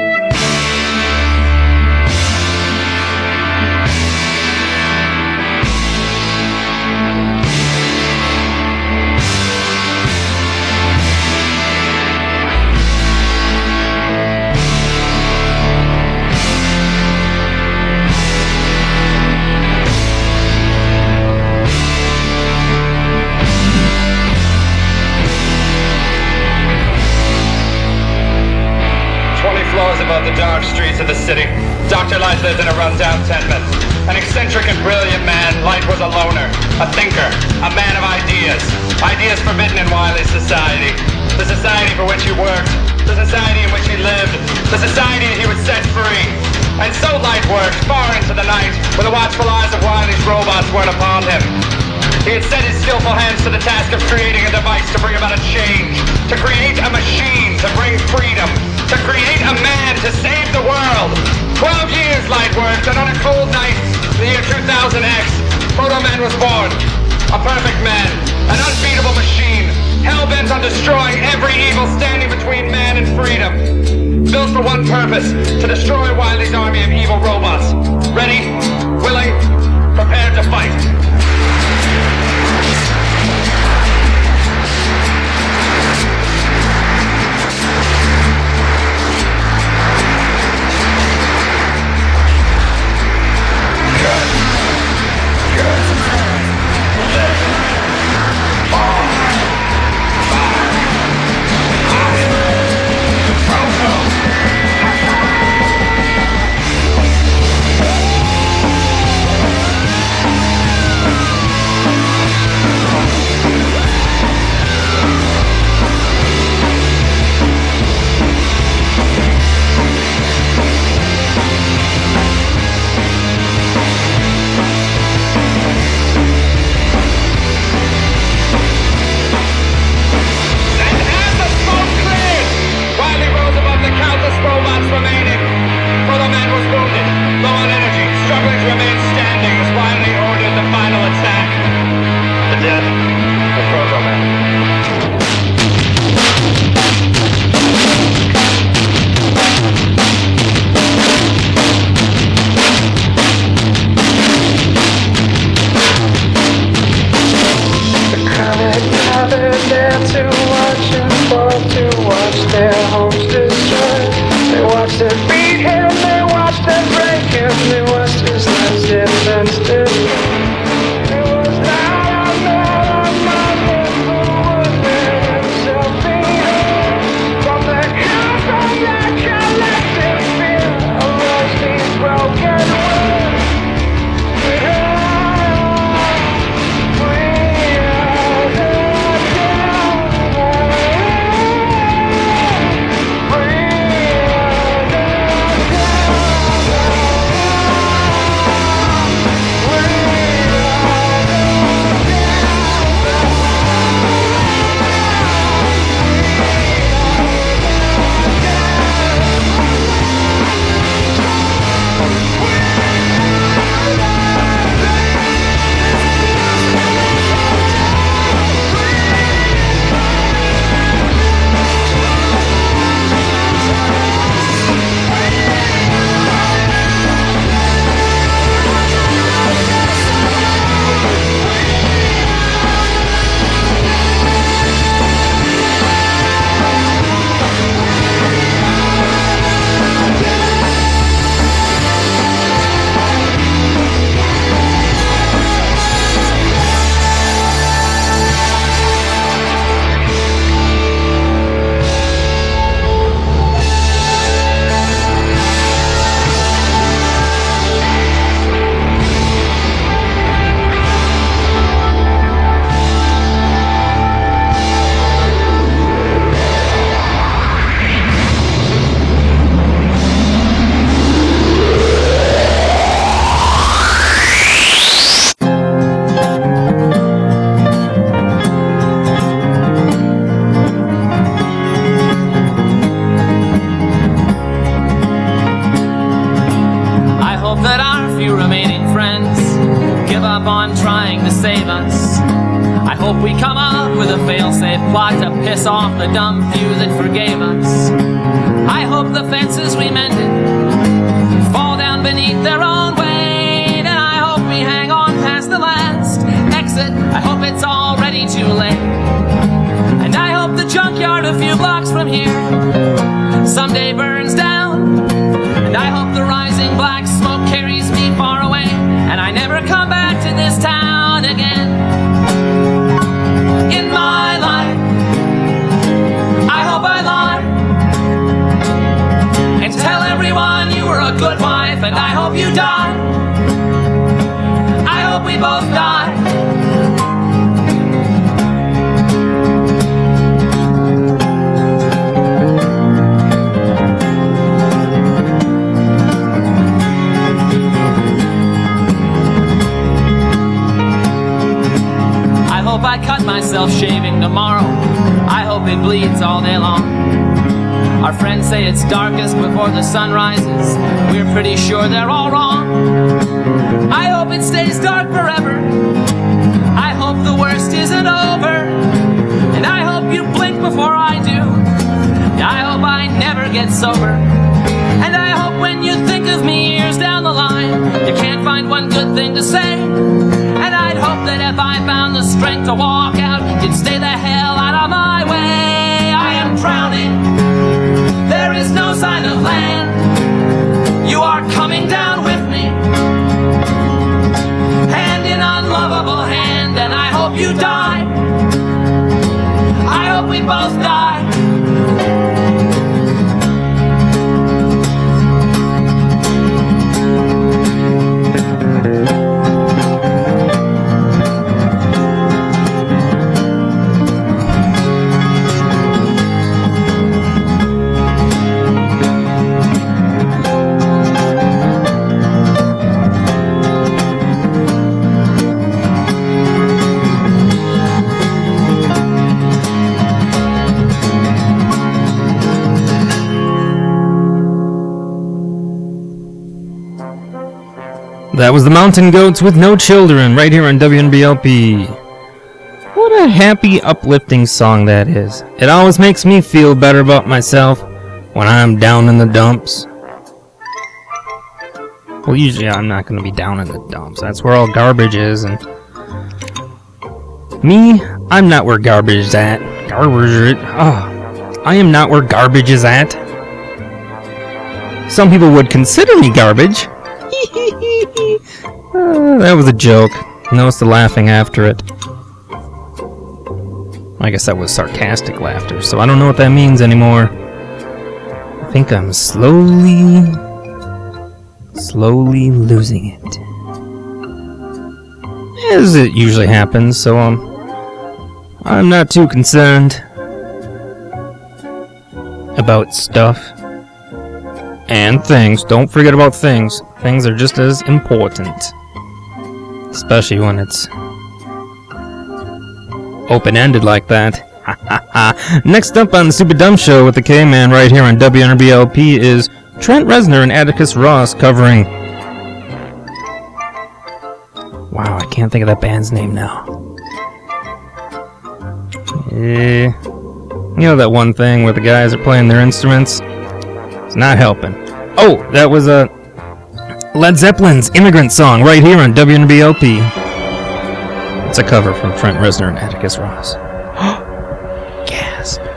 Above the dark streets of the city, Dr. Light lived in a rundown tenement. An eccentric and brilliant man, Light was a loner, a thinker, a man of ideas. Ideas forbidden in Wiley's society. The society for which he worked, the society in which he lived, the society he would set free. And so Light worked far into the night, when the watchful eyes of Wiley's robots weren't upon him. He had set his skillful hands to the task of creating a device to bring about a change, to create a machine to bring freedom, to create a man to save the world. 12 years Light worked, and on a cold night, the year 2000X, Proto Man was born. A perfect man, an unbeatable machine, hell-bent on destroying every evil standing between man and freedom. Built for one purpose, to destroy Wiley's army of evil robots. Ready, willing, prepared to fight. up on trying to save us. I hope we come up with a fail-safe plot to piss off the dumb few that forgave us. I hope the fences we mended fall down beneath their own weight, and I hope we hang on past the last exit. I hope it's already too late, and I hope the junkyard a few blocks from here someday burns down, and I hope the rising black smoke carries me far away, and I never come back to this town again. In my life, I hope I lie and tell everyone you were a good wife, and I hope you die. I hope we both die. I hope I cut myself shaving tomorrow. I hope it bleeds all day long. Our friends say it's darkest before the sun rises. We're pretty sure they're all wrong. I hope it stays dark forever. I hope the worst isn't over. And I hope you blink before I do. I hope I never get sober. And I hope when you think of me years down the line, you can't find one good thing to say. And I'd hope that if I found the strength to walk out, you'd stay the hell out of my way. I am drowning. There is no sign of land. You are coming down with me, hand in unlovable hand, and I hope you die. I hope we both die. That was the Mountain Goats with No Children right here on WNBLP. What a happy, uplifting song that is. It always makes me feel better about myself when I'm down in the dumps. Well, usually I'm not going to be down in the dumps. That's where all garbage is. And me, I'm not where garbage is at. I am not where garbage is at. Some people would consider me garbage. That was a joke. Notice the laughing after it. I guess that was sarcastic laughter, so I don't know what that means anymore. I think I'm slowly losing it. As it usually happens, so I'm not too concerned about stuff. And things. Don't forget about things. Things are just as important. Especially when it's open-ended like that. Next up on the Super Dumb Show with the K-Man right here on WNBLP is Trent Reznor and Atticus Ross covering... Wow, I can't think of that band's name now. You know that one thing where the guys are playing their instruments? It's not helping. Oh, that was a Led Zeppelin's Immigrant Song right here on WNBLP. It's a cover from Trent Reznor and Atticus Ross. Gasp.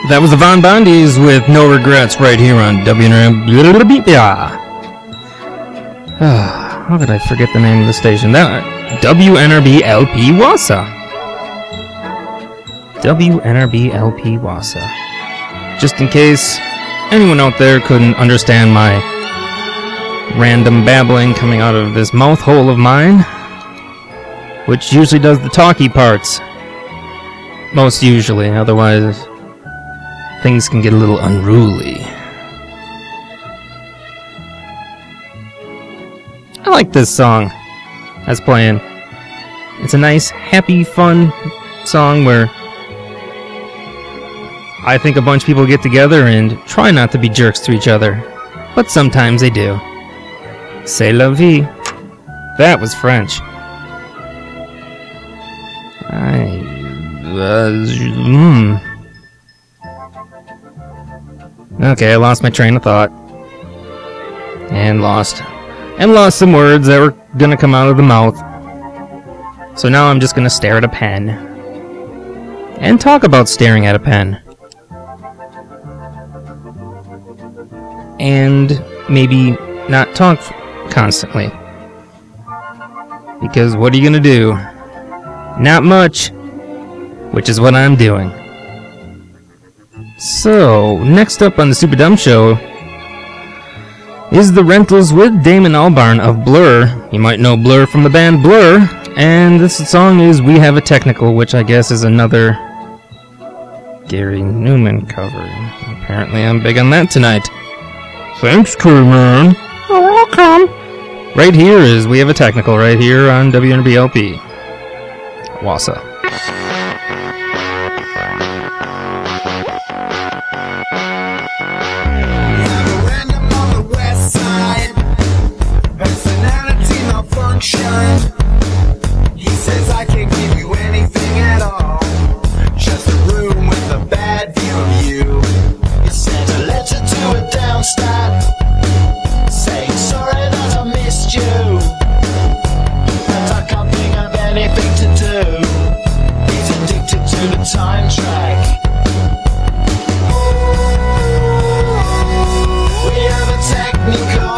That was the Von Bondies with No Regrets right here on WNRB. How could I forget the name of the station? That WNRB LP Wassa. WNRB LP Wassa. Just in case anyone out there couldn't understand my random babbling coming out of this mouth hole of mine, which usually does the talky parts. Most usually, otherwise things can get a little unruly. I like this song that's playing. It's a nice, happy, fun song where I think a bunch of people get together and try not to be jerks to each other, but sometimes they do. C'est la vie. That was French. Okay, I lost my train of thought. And lost some words that were gonna come out of the mouth. So now I'm just gonna stare at a pen. And talk about staring at a pen. And maybe not talk constantly. Because what are you gonna do? Not much. Which is what I'm doing. So, next up on the Super Dumb Show is The Rentals with Damon Albarn of Blur. You might know Blur from the band Blur. And this song is We Have a Technical, which I guess is another Gary Newman cover. Apparently I'm big on that tonight. Thanks, crewman. You're welcome. Right here is We Have a Technical, right here on WNRB LP. Wassa. He says I can't give you anything at all, just a room with a bad view of you. He sent a letter to a downstat saying sorry that I missed you, and I can't think of anything to do. He's addicted to the time track. We have a technical.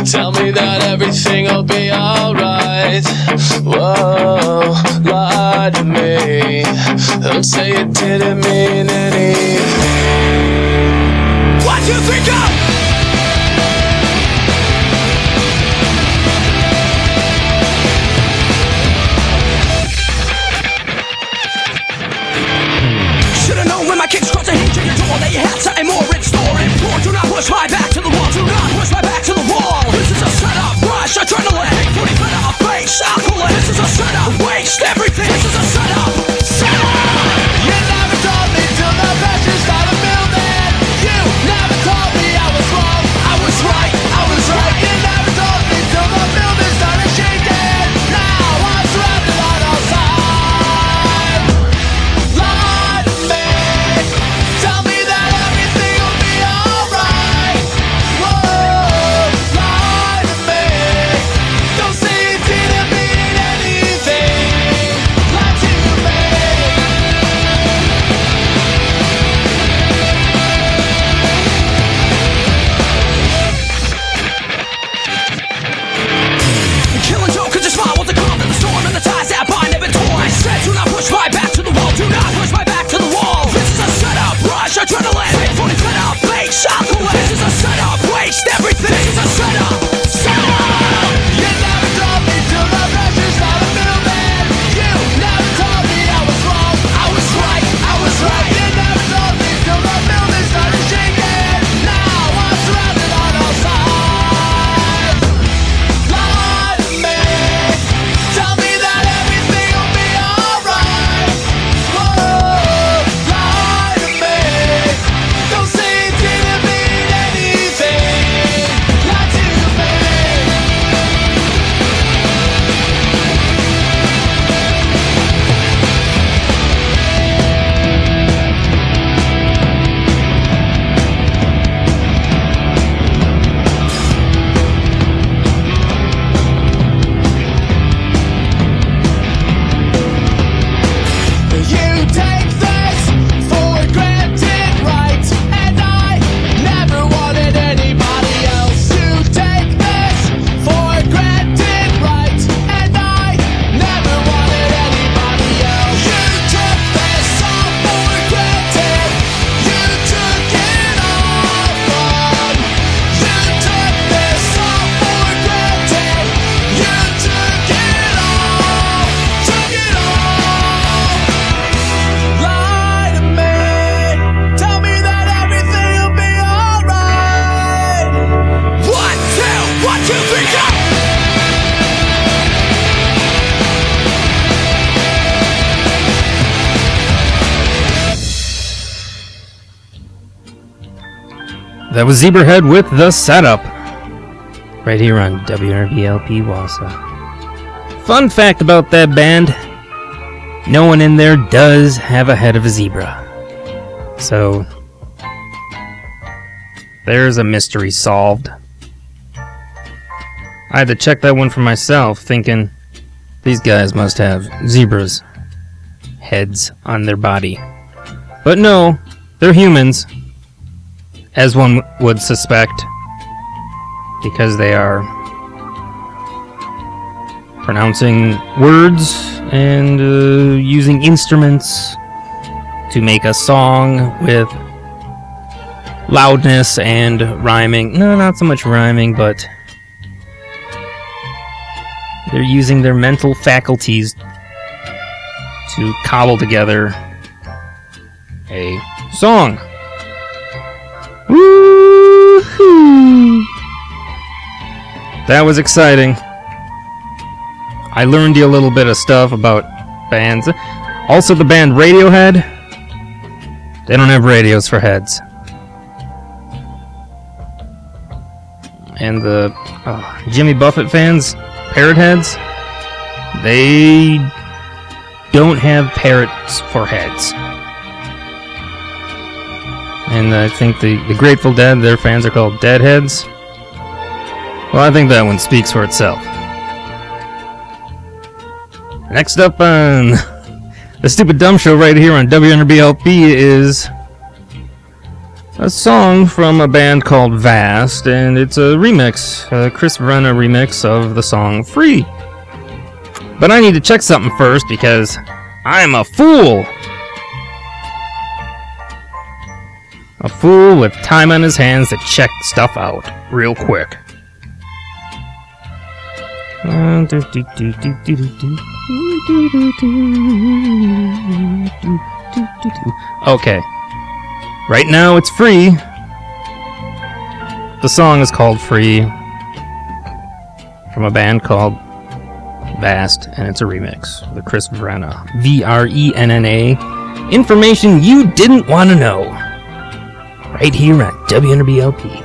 Tell me that everything'll be alright. Whoa, lie to me. Don't say it didn't mean anything. 1, 2, 3, go! Should've known when my kicks crossed the hinge of your door that you had something more in store. Implore, do not push my back to the wall. Do not push my back to the wall. This is a setup, rush, adrenaline. 40 foot up, face, alkaline. This is a setup, waste everything. This is a setup, setup. You never told me till the pressure started building. You never told me I was wrong. I was right, I was right. You never told me till the building started shaking. Now I'm surrounded on all sides. Lie to me. Tell me that everything will be alright. Whoa, lie to me. Don't say it didn't mean anything. Lie to me. Killing joke, cause your smile was the calm in the storm and the ties that bind have been torn. I said, do not push my back to the wall. Do not push my back to the wall. This is a setup, rush, adrenaline. 40 foot up, face, alkaline. This is a setup, waste everything. This is a setup, setup. You never told me till the pressure started building. You never told me I was wrong. I was right, I was right. You never told me till the building started shaking. Now I'm surrounded on all sides. Lie to me. Tell me that everything will be alright. Whoa, lie to me. Don't say it didn't mean anything. Lie to me. You take this for granted, right? And I never wanted anybody else. You take this for granted, right? And I never wanted anybody else. You took this all for granted. You took it all from. You took this all for granted. You took it all. Took it all. Lie to me. Tell me that everything will be alright. 1, 2, 1, 2, 3, go! That was Zebrahead with The Setup. Right here on WNRBLP Wausau. Fun fact about that band. No one in there does have a head of a zebra. So, there's a mystery solved. I had to check that one for myself, thinking these guys must have zebras' heads on their body. But no, they're humans, as one would suspect, because they are pronouncing words and using instruments to make a song with loudness and rhyming. No, not so much rhyming, but they're using their mental faculties to cobble together a song. Woo-hoo! That was exciting. I learned you a little bit of stuff about bands. Also, the band Radiohead, they don't have radios for heads. And the Jimmy Buffett fans, Parrot Heads, they don't have parrots for heads. And I think the Grateful Dead, their fans are called Deadheads. Well, I think that one speaks for itself. Next up on the Stupid Dumb Show right here on WNRBLP is a song from a band called Vast, and it's a remix, a Chris Vrenna remix of the song Free. But I need to check something first because I'm a fool. A fool with time on his hands to check stuff out real quick. Okay. Right now it's free. The song is called Free from a band called Vast, and it's a remix. The Chris Vrenna. Vrenna. Information you didn't want to know. Right here on WNRBLP.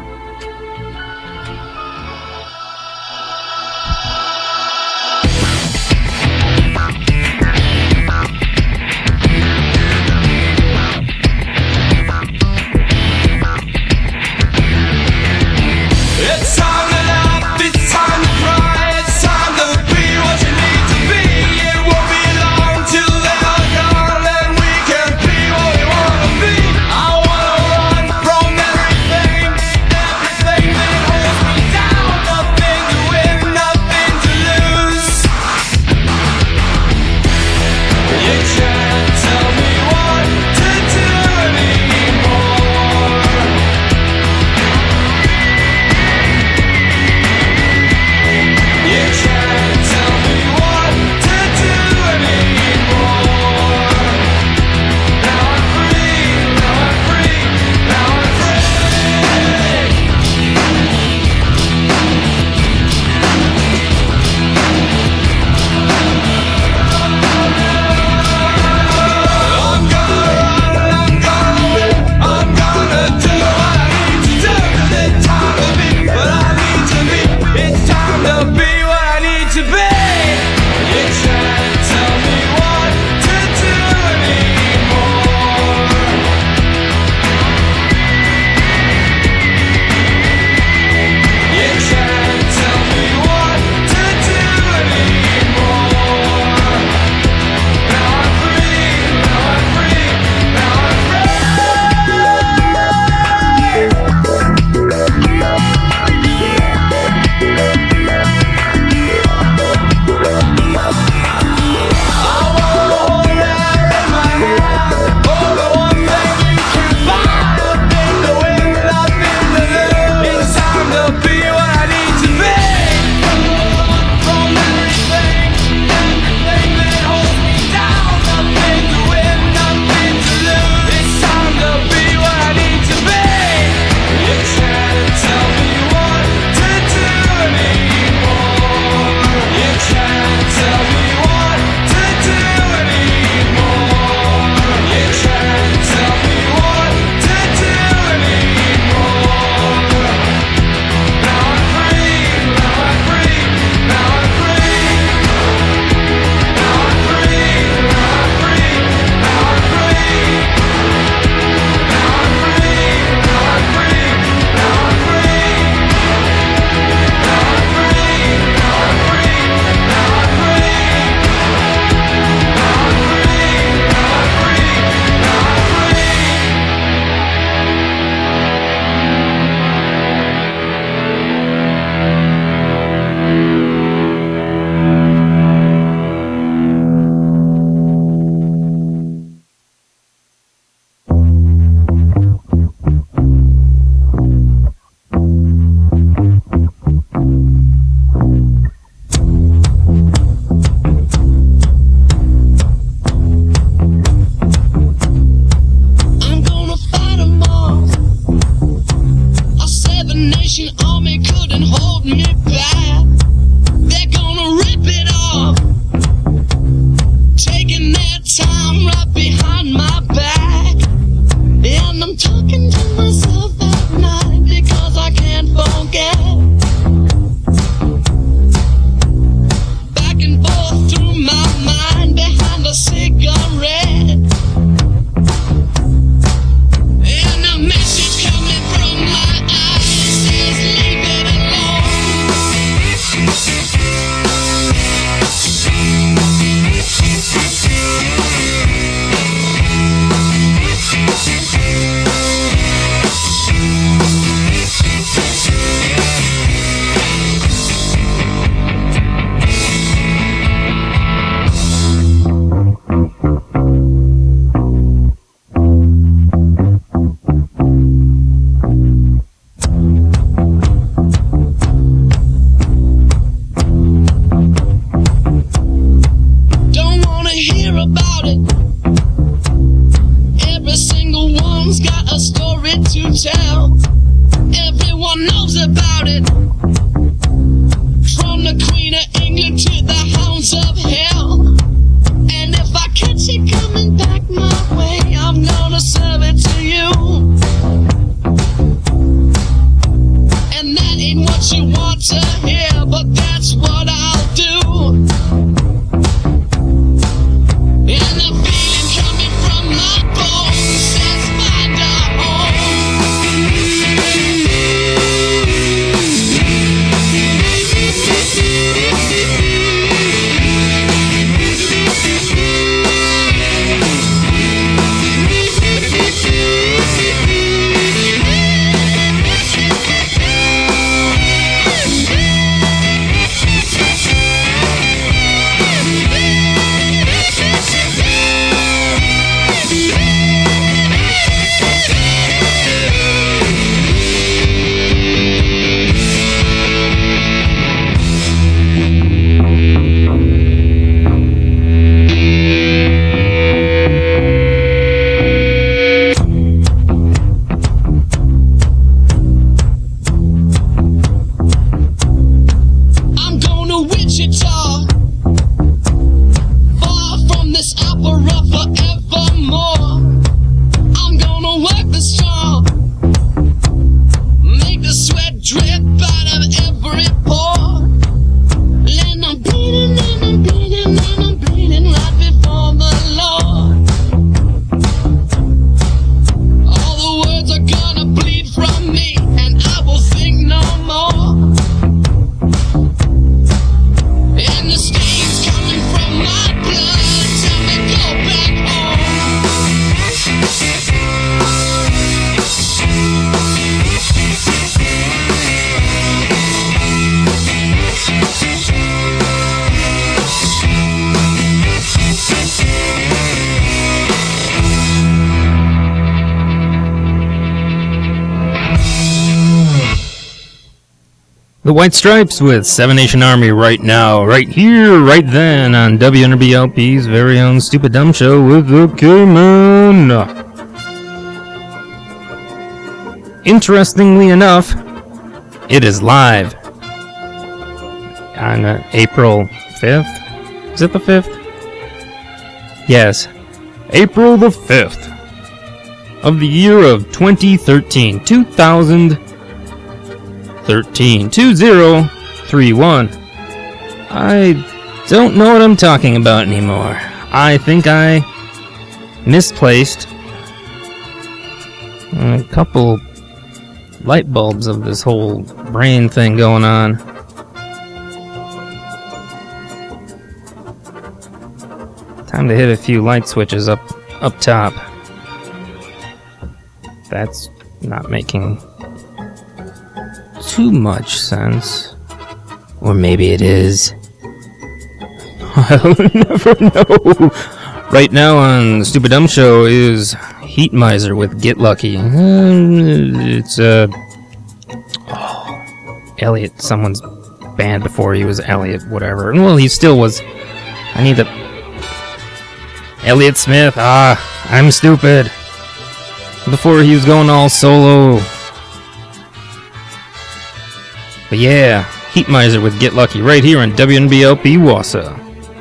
It's time to laugh, it's time to cry, it's time to be what you need to be. It won't be long till they are gone and we can be what we wanna be. I wanna run from everything story to tell. Everyone knows about it. From the Queen of England to the hounds of hell. And if I catch it coming back my way, I'm gonna serve it to you. And that ain't what you want to hear, but that's what I'll do. And the feeling coming from my bones says find a The White Stripes with Seven Nation Army right now, right here, right then on WNRBLP's very own Stupid Dumb Show with the K-Man. Interestingly enough, it is live on April 5th. Is it the 5th? Yes. April the 5th of the year of 2013. 2031. I don't know what I'm talking about anymore. I think I misplaced a couple light bulbs of this whole brain thing going on. Time to hit a few light switches up top. That's not making too much sense. Or maybe it is. I'll never know. Right now on the Stupid Dumb Show is Heat Miser with Get Lucky. It's Elliot, someone's band before he was Elliot, whatever. Well, he still was. I need to... Elliot Smith. I'm stupid. Before he was going all solo. But yeah, Heat Miser with Get Lucky right here on WNBLP Wausau.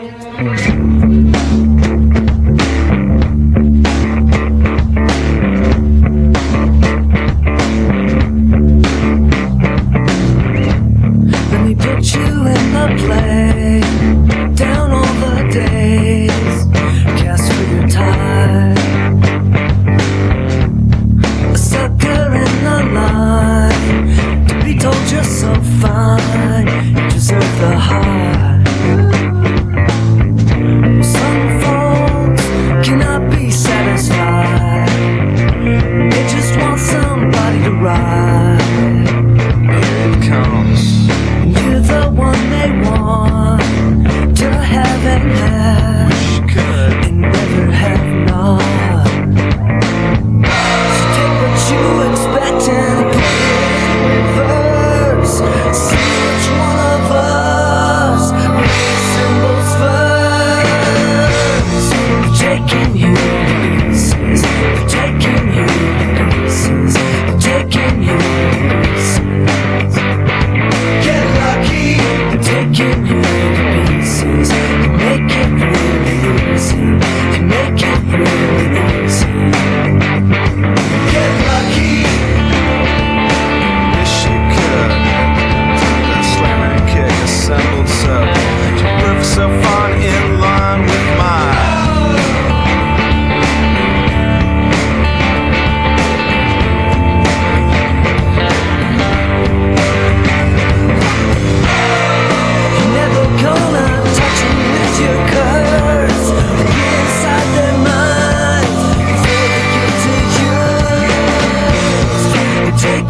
Let me put you in the play, down all the days, cast for your time. A sucker in the line, to be told you're so fine, you deserve the high.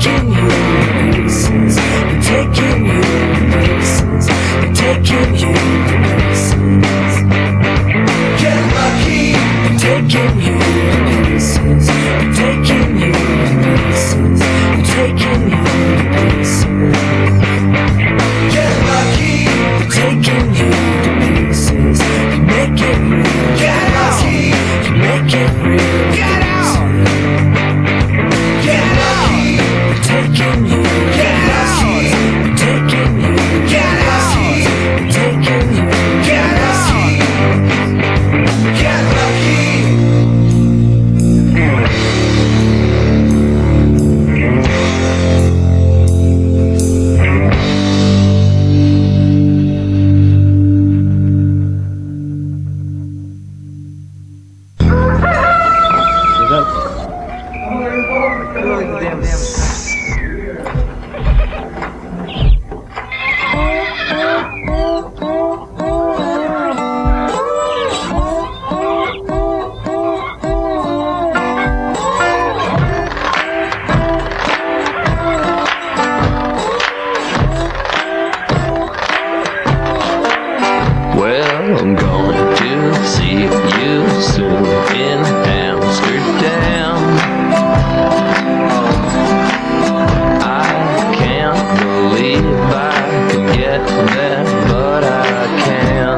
taking you places. They're taking you places. They're taking you places. Get lucky. They're taking you places. They're taking you places. They're taking you places. Get lucky. They're taking you places. You make it real. Get lucky. You make it real. Get out. Get lucky. They're taking you. Get lucky. They're taking you. Get lucky. They're taking you. Get lucky. Get lucky. Well, I'm going to see you soon in Amsterdam. I can't believe I can get there, but I can.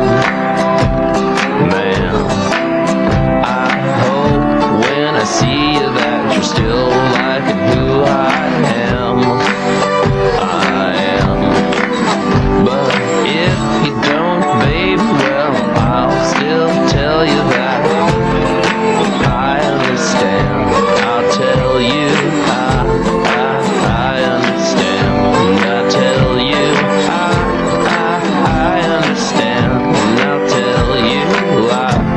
Man, I hope when I see you that you're still liking who I am. I am. But if you don't, baby, well, I'll still tell you that I understand. I'll tell you I understand. I tell you I understand. I'll tell you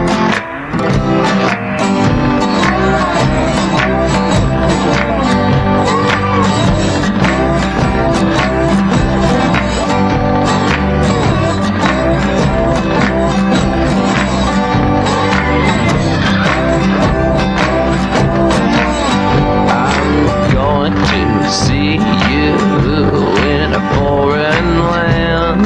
I'm going to see you in a foreign land.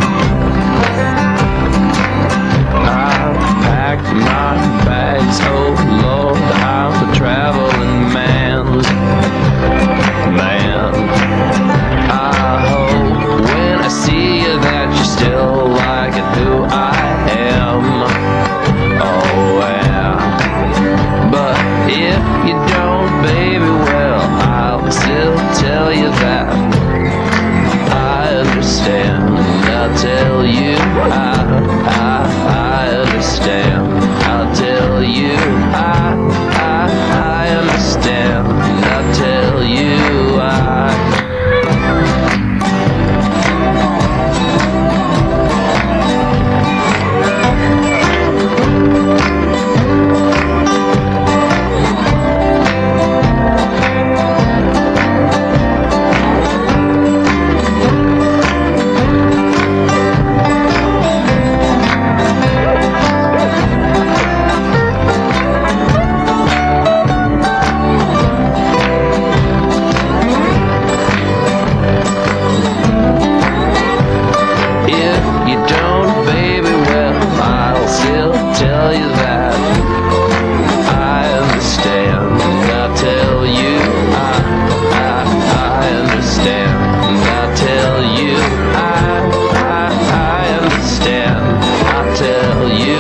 I've packed my bags, oh Lord, I'm a traveling man. I hope when I see you that you're still liking who I am. Oh yeah. But if you don't, baby, well, I'll still tell you that I understand. I'll tell you I understand. I'll tell you I understand. I'll tell you if you don't, baby, well, I'll still tell you that I understand. I'll tell you I understand. I'll tell you I understand. I'll tell you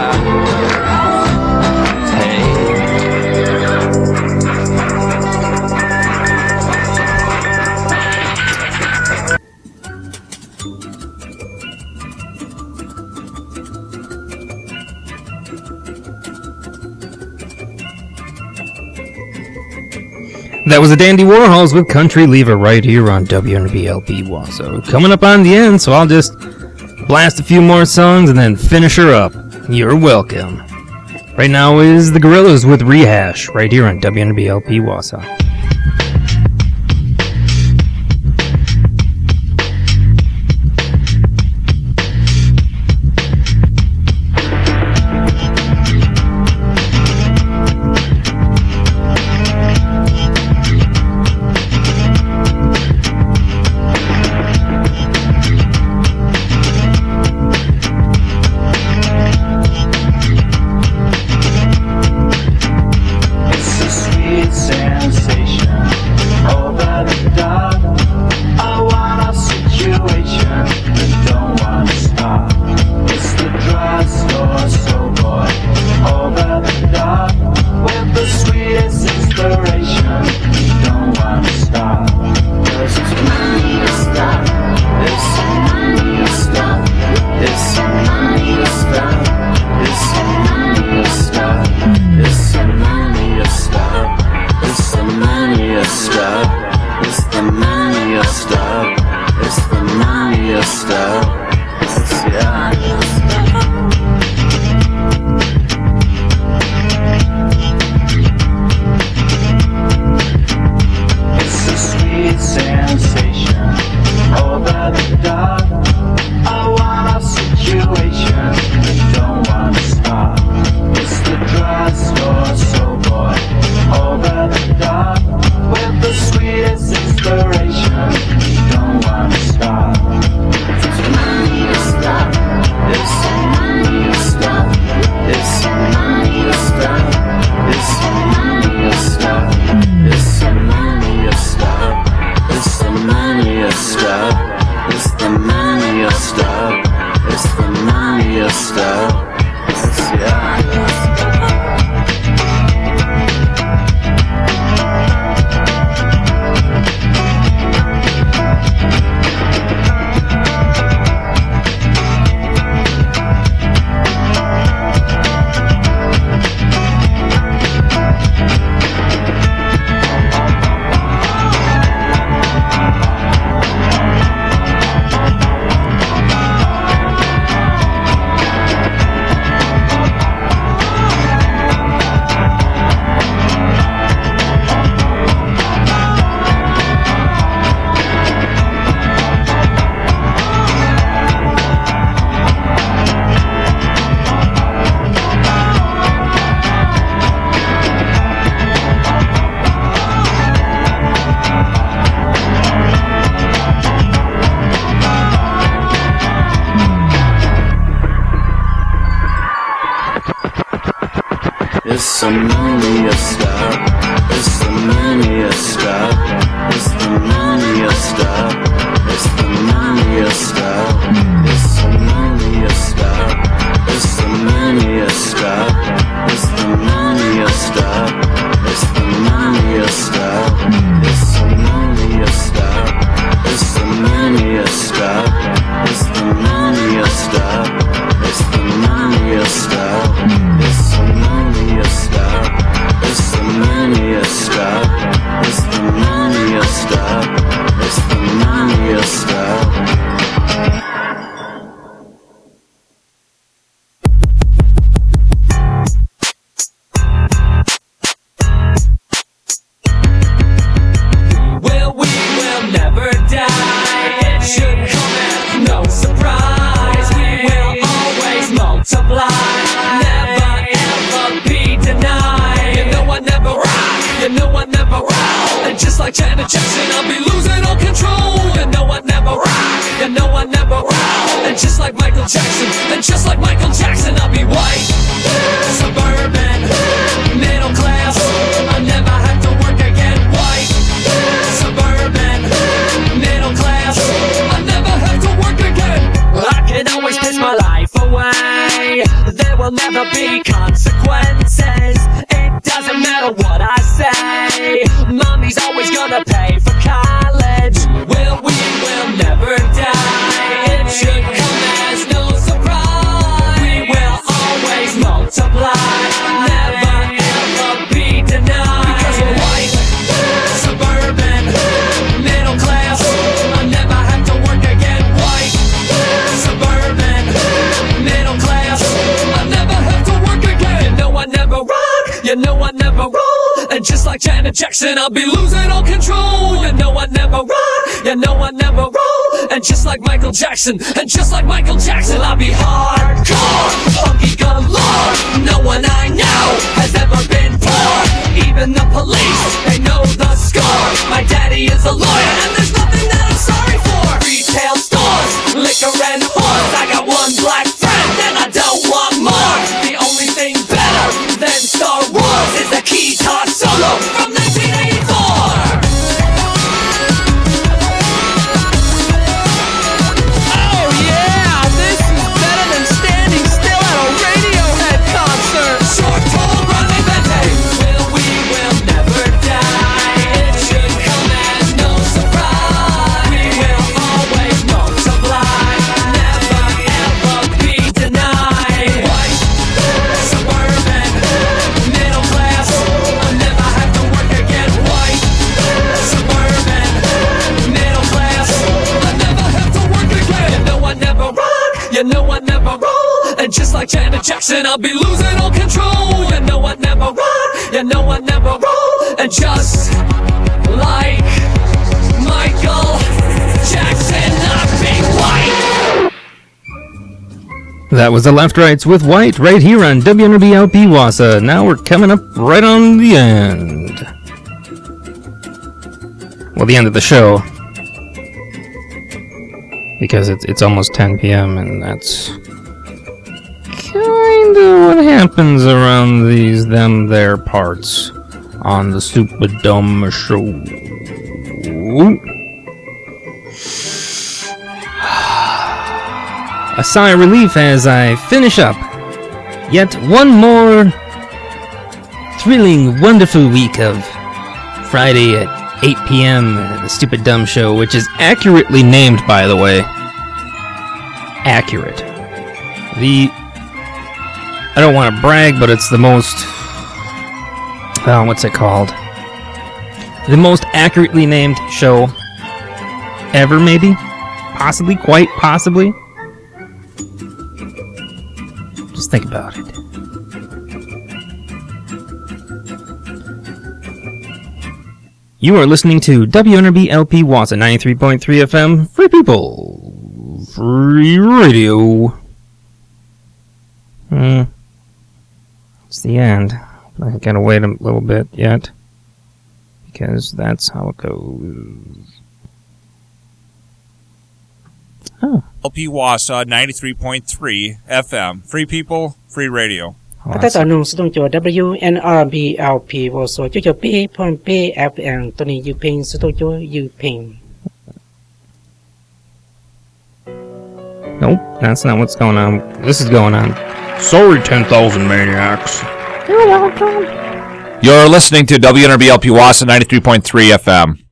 That was the Dandy Warhols with Country Lever right here on WNBLP Wausau. Coming up on the end, so I'll just blast a few more songs and then finish her up. You're welcome. Right now is the Gorillas with Rehash right here on WNBLP Wausau. It's the mania stuff. It's the mania stuff. It's the mania stuff. It's the mania stuff. It's the mania stuff. It's the mania stuff. It's the mania stuff. It's the mania stuff. It's the mania stuff. It's the mania stuff. It's the mania stuff. It's the mania stuff. It's the mania stuff. It's the mania stuff. It's the mania stuff. It's the mania stuff. Well, we will never die. It should come as no surprise. We will always multiply. Never ever be denied. You know I never rock. You know I never roll. And just like Janet Jackson, I'll be losing all control. You know I never rock. You know I never roll. And just like Michael Jackson, and just like Michael Jackson, I'll be white, suburban, middle class. I never have to work again. White, suburban, middle class. I never have to work again. I can always piss my life away. There will never be consequences. It doesn't matter what I say. Mommy's always gonna pay for college. Well, we will never die. It should come as no surprise. We will always multiply. Never ever be denied. Because we're white, suburban, middle class. I never have to work again. White, suburban, middle class. I never have to work again. You know I never rock. You know I never roll. And just like Janet Jackson, I'll be losing all control. You know I never rock. You know I never roll. And just like Michael Jackson, and just like Michael Jackson, I'll be hardcore, funky galore. No one I know has ever been poor. Even the police, they know the score. My daddy is a lawyer, and there's nothing that I'm sorry for. Retail stores, liquor and whores. I got one black friend, and I don't want more. The only thing better than Star Wars is the guitar solo from 1984. Oh yeah, this is better than standing still at a Radiohead concert. Short, tall, running Vente. Well, we will never die. It should come as no surprise. We will always multiply. Never ever be denied. White, suburban, middle class. I'll never have to work again. White, suburban, middle class. I'll never have to work again. You know I never rock. You know I never roll. And just like Janet Jackson, I'll be losing all control. You know I never rock. You know I never roll. And just like Michael Jackson, I'll be white. That was the Left Rights with White right here on WNRB-LP Wausau. Now we're coming up right on the end. Well, the end of the show. Because it's almost 10 p.m. and that's kind of what happens around these there parts on the Stupid Dumb Show. A sigh of relief as I finish up yet one more thrilling, wonderful week of Friday at 8 p.m. The Stupid Dumb Show, which is accurately named, by the way. Accurate. I don't want to brag, but it's the most... what's it called? The most accurately named show ever, maybe? Possibly, quite possibly. Just think about it. You are listening to WNRB-LP Wausau 93.3 FM. Free people. Free radio. It's the end. I gotta wait a little bit yet. Because that's how it goes. LP Wausau 93.3 FM. Free people, free radio. Well, Kata tanong sa tong WNRBLP was so Jojo P.P FM Tony Yuping sa tong Yuping. Nope, that's not what's going on. This is going on. Sorry, 10,000 maniacs. You're listening to WNRBLP Wausau 93.3 FM.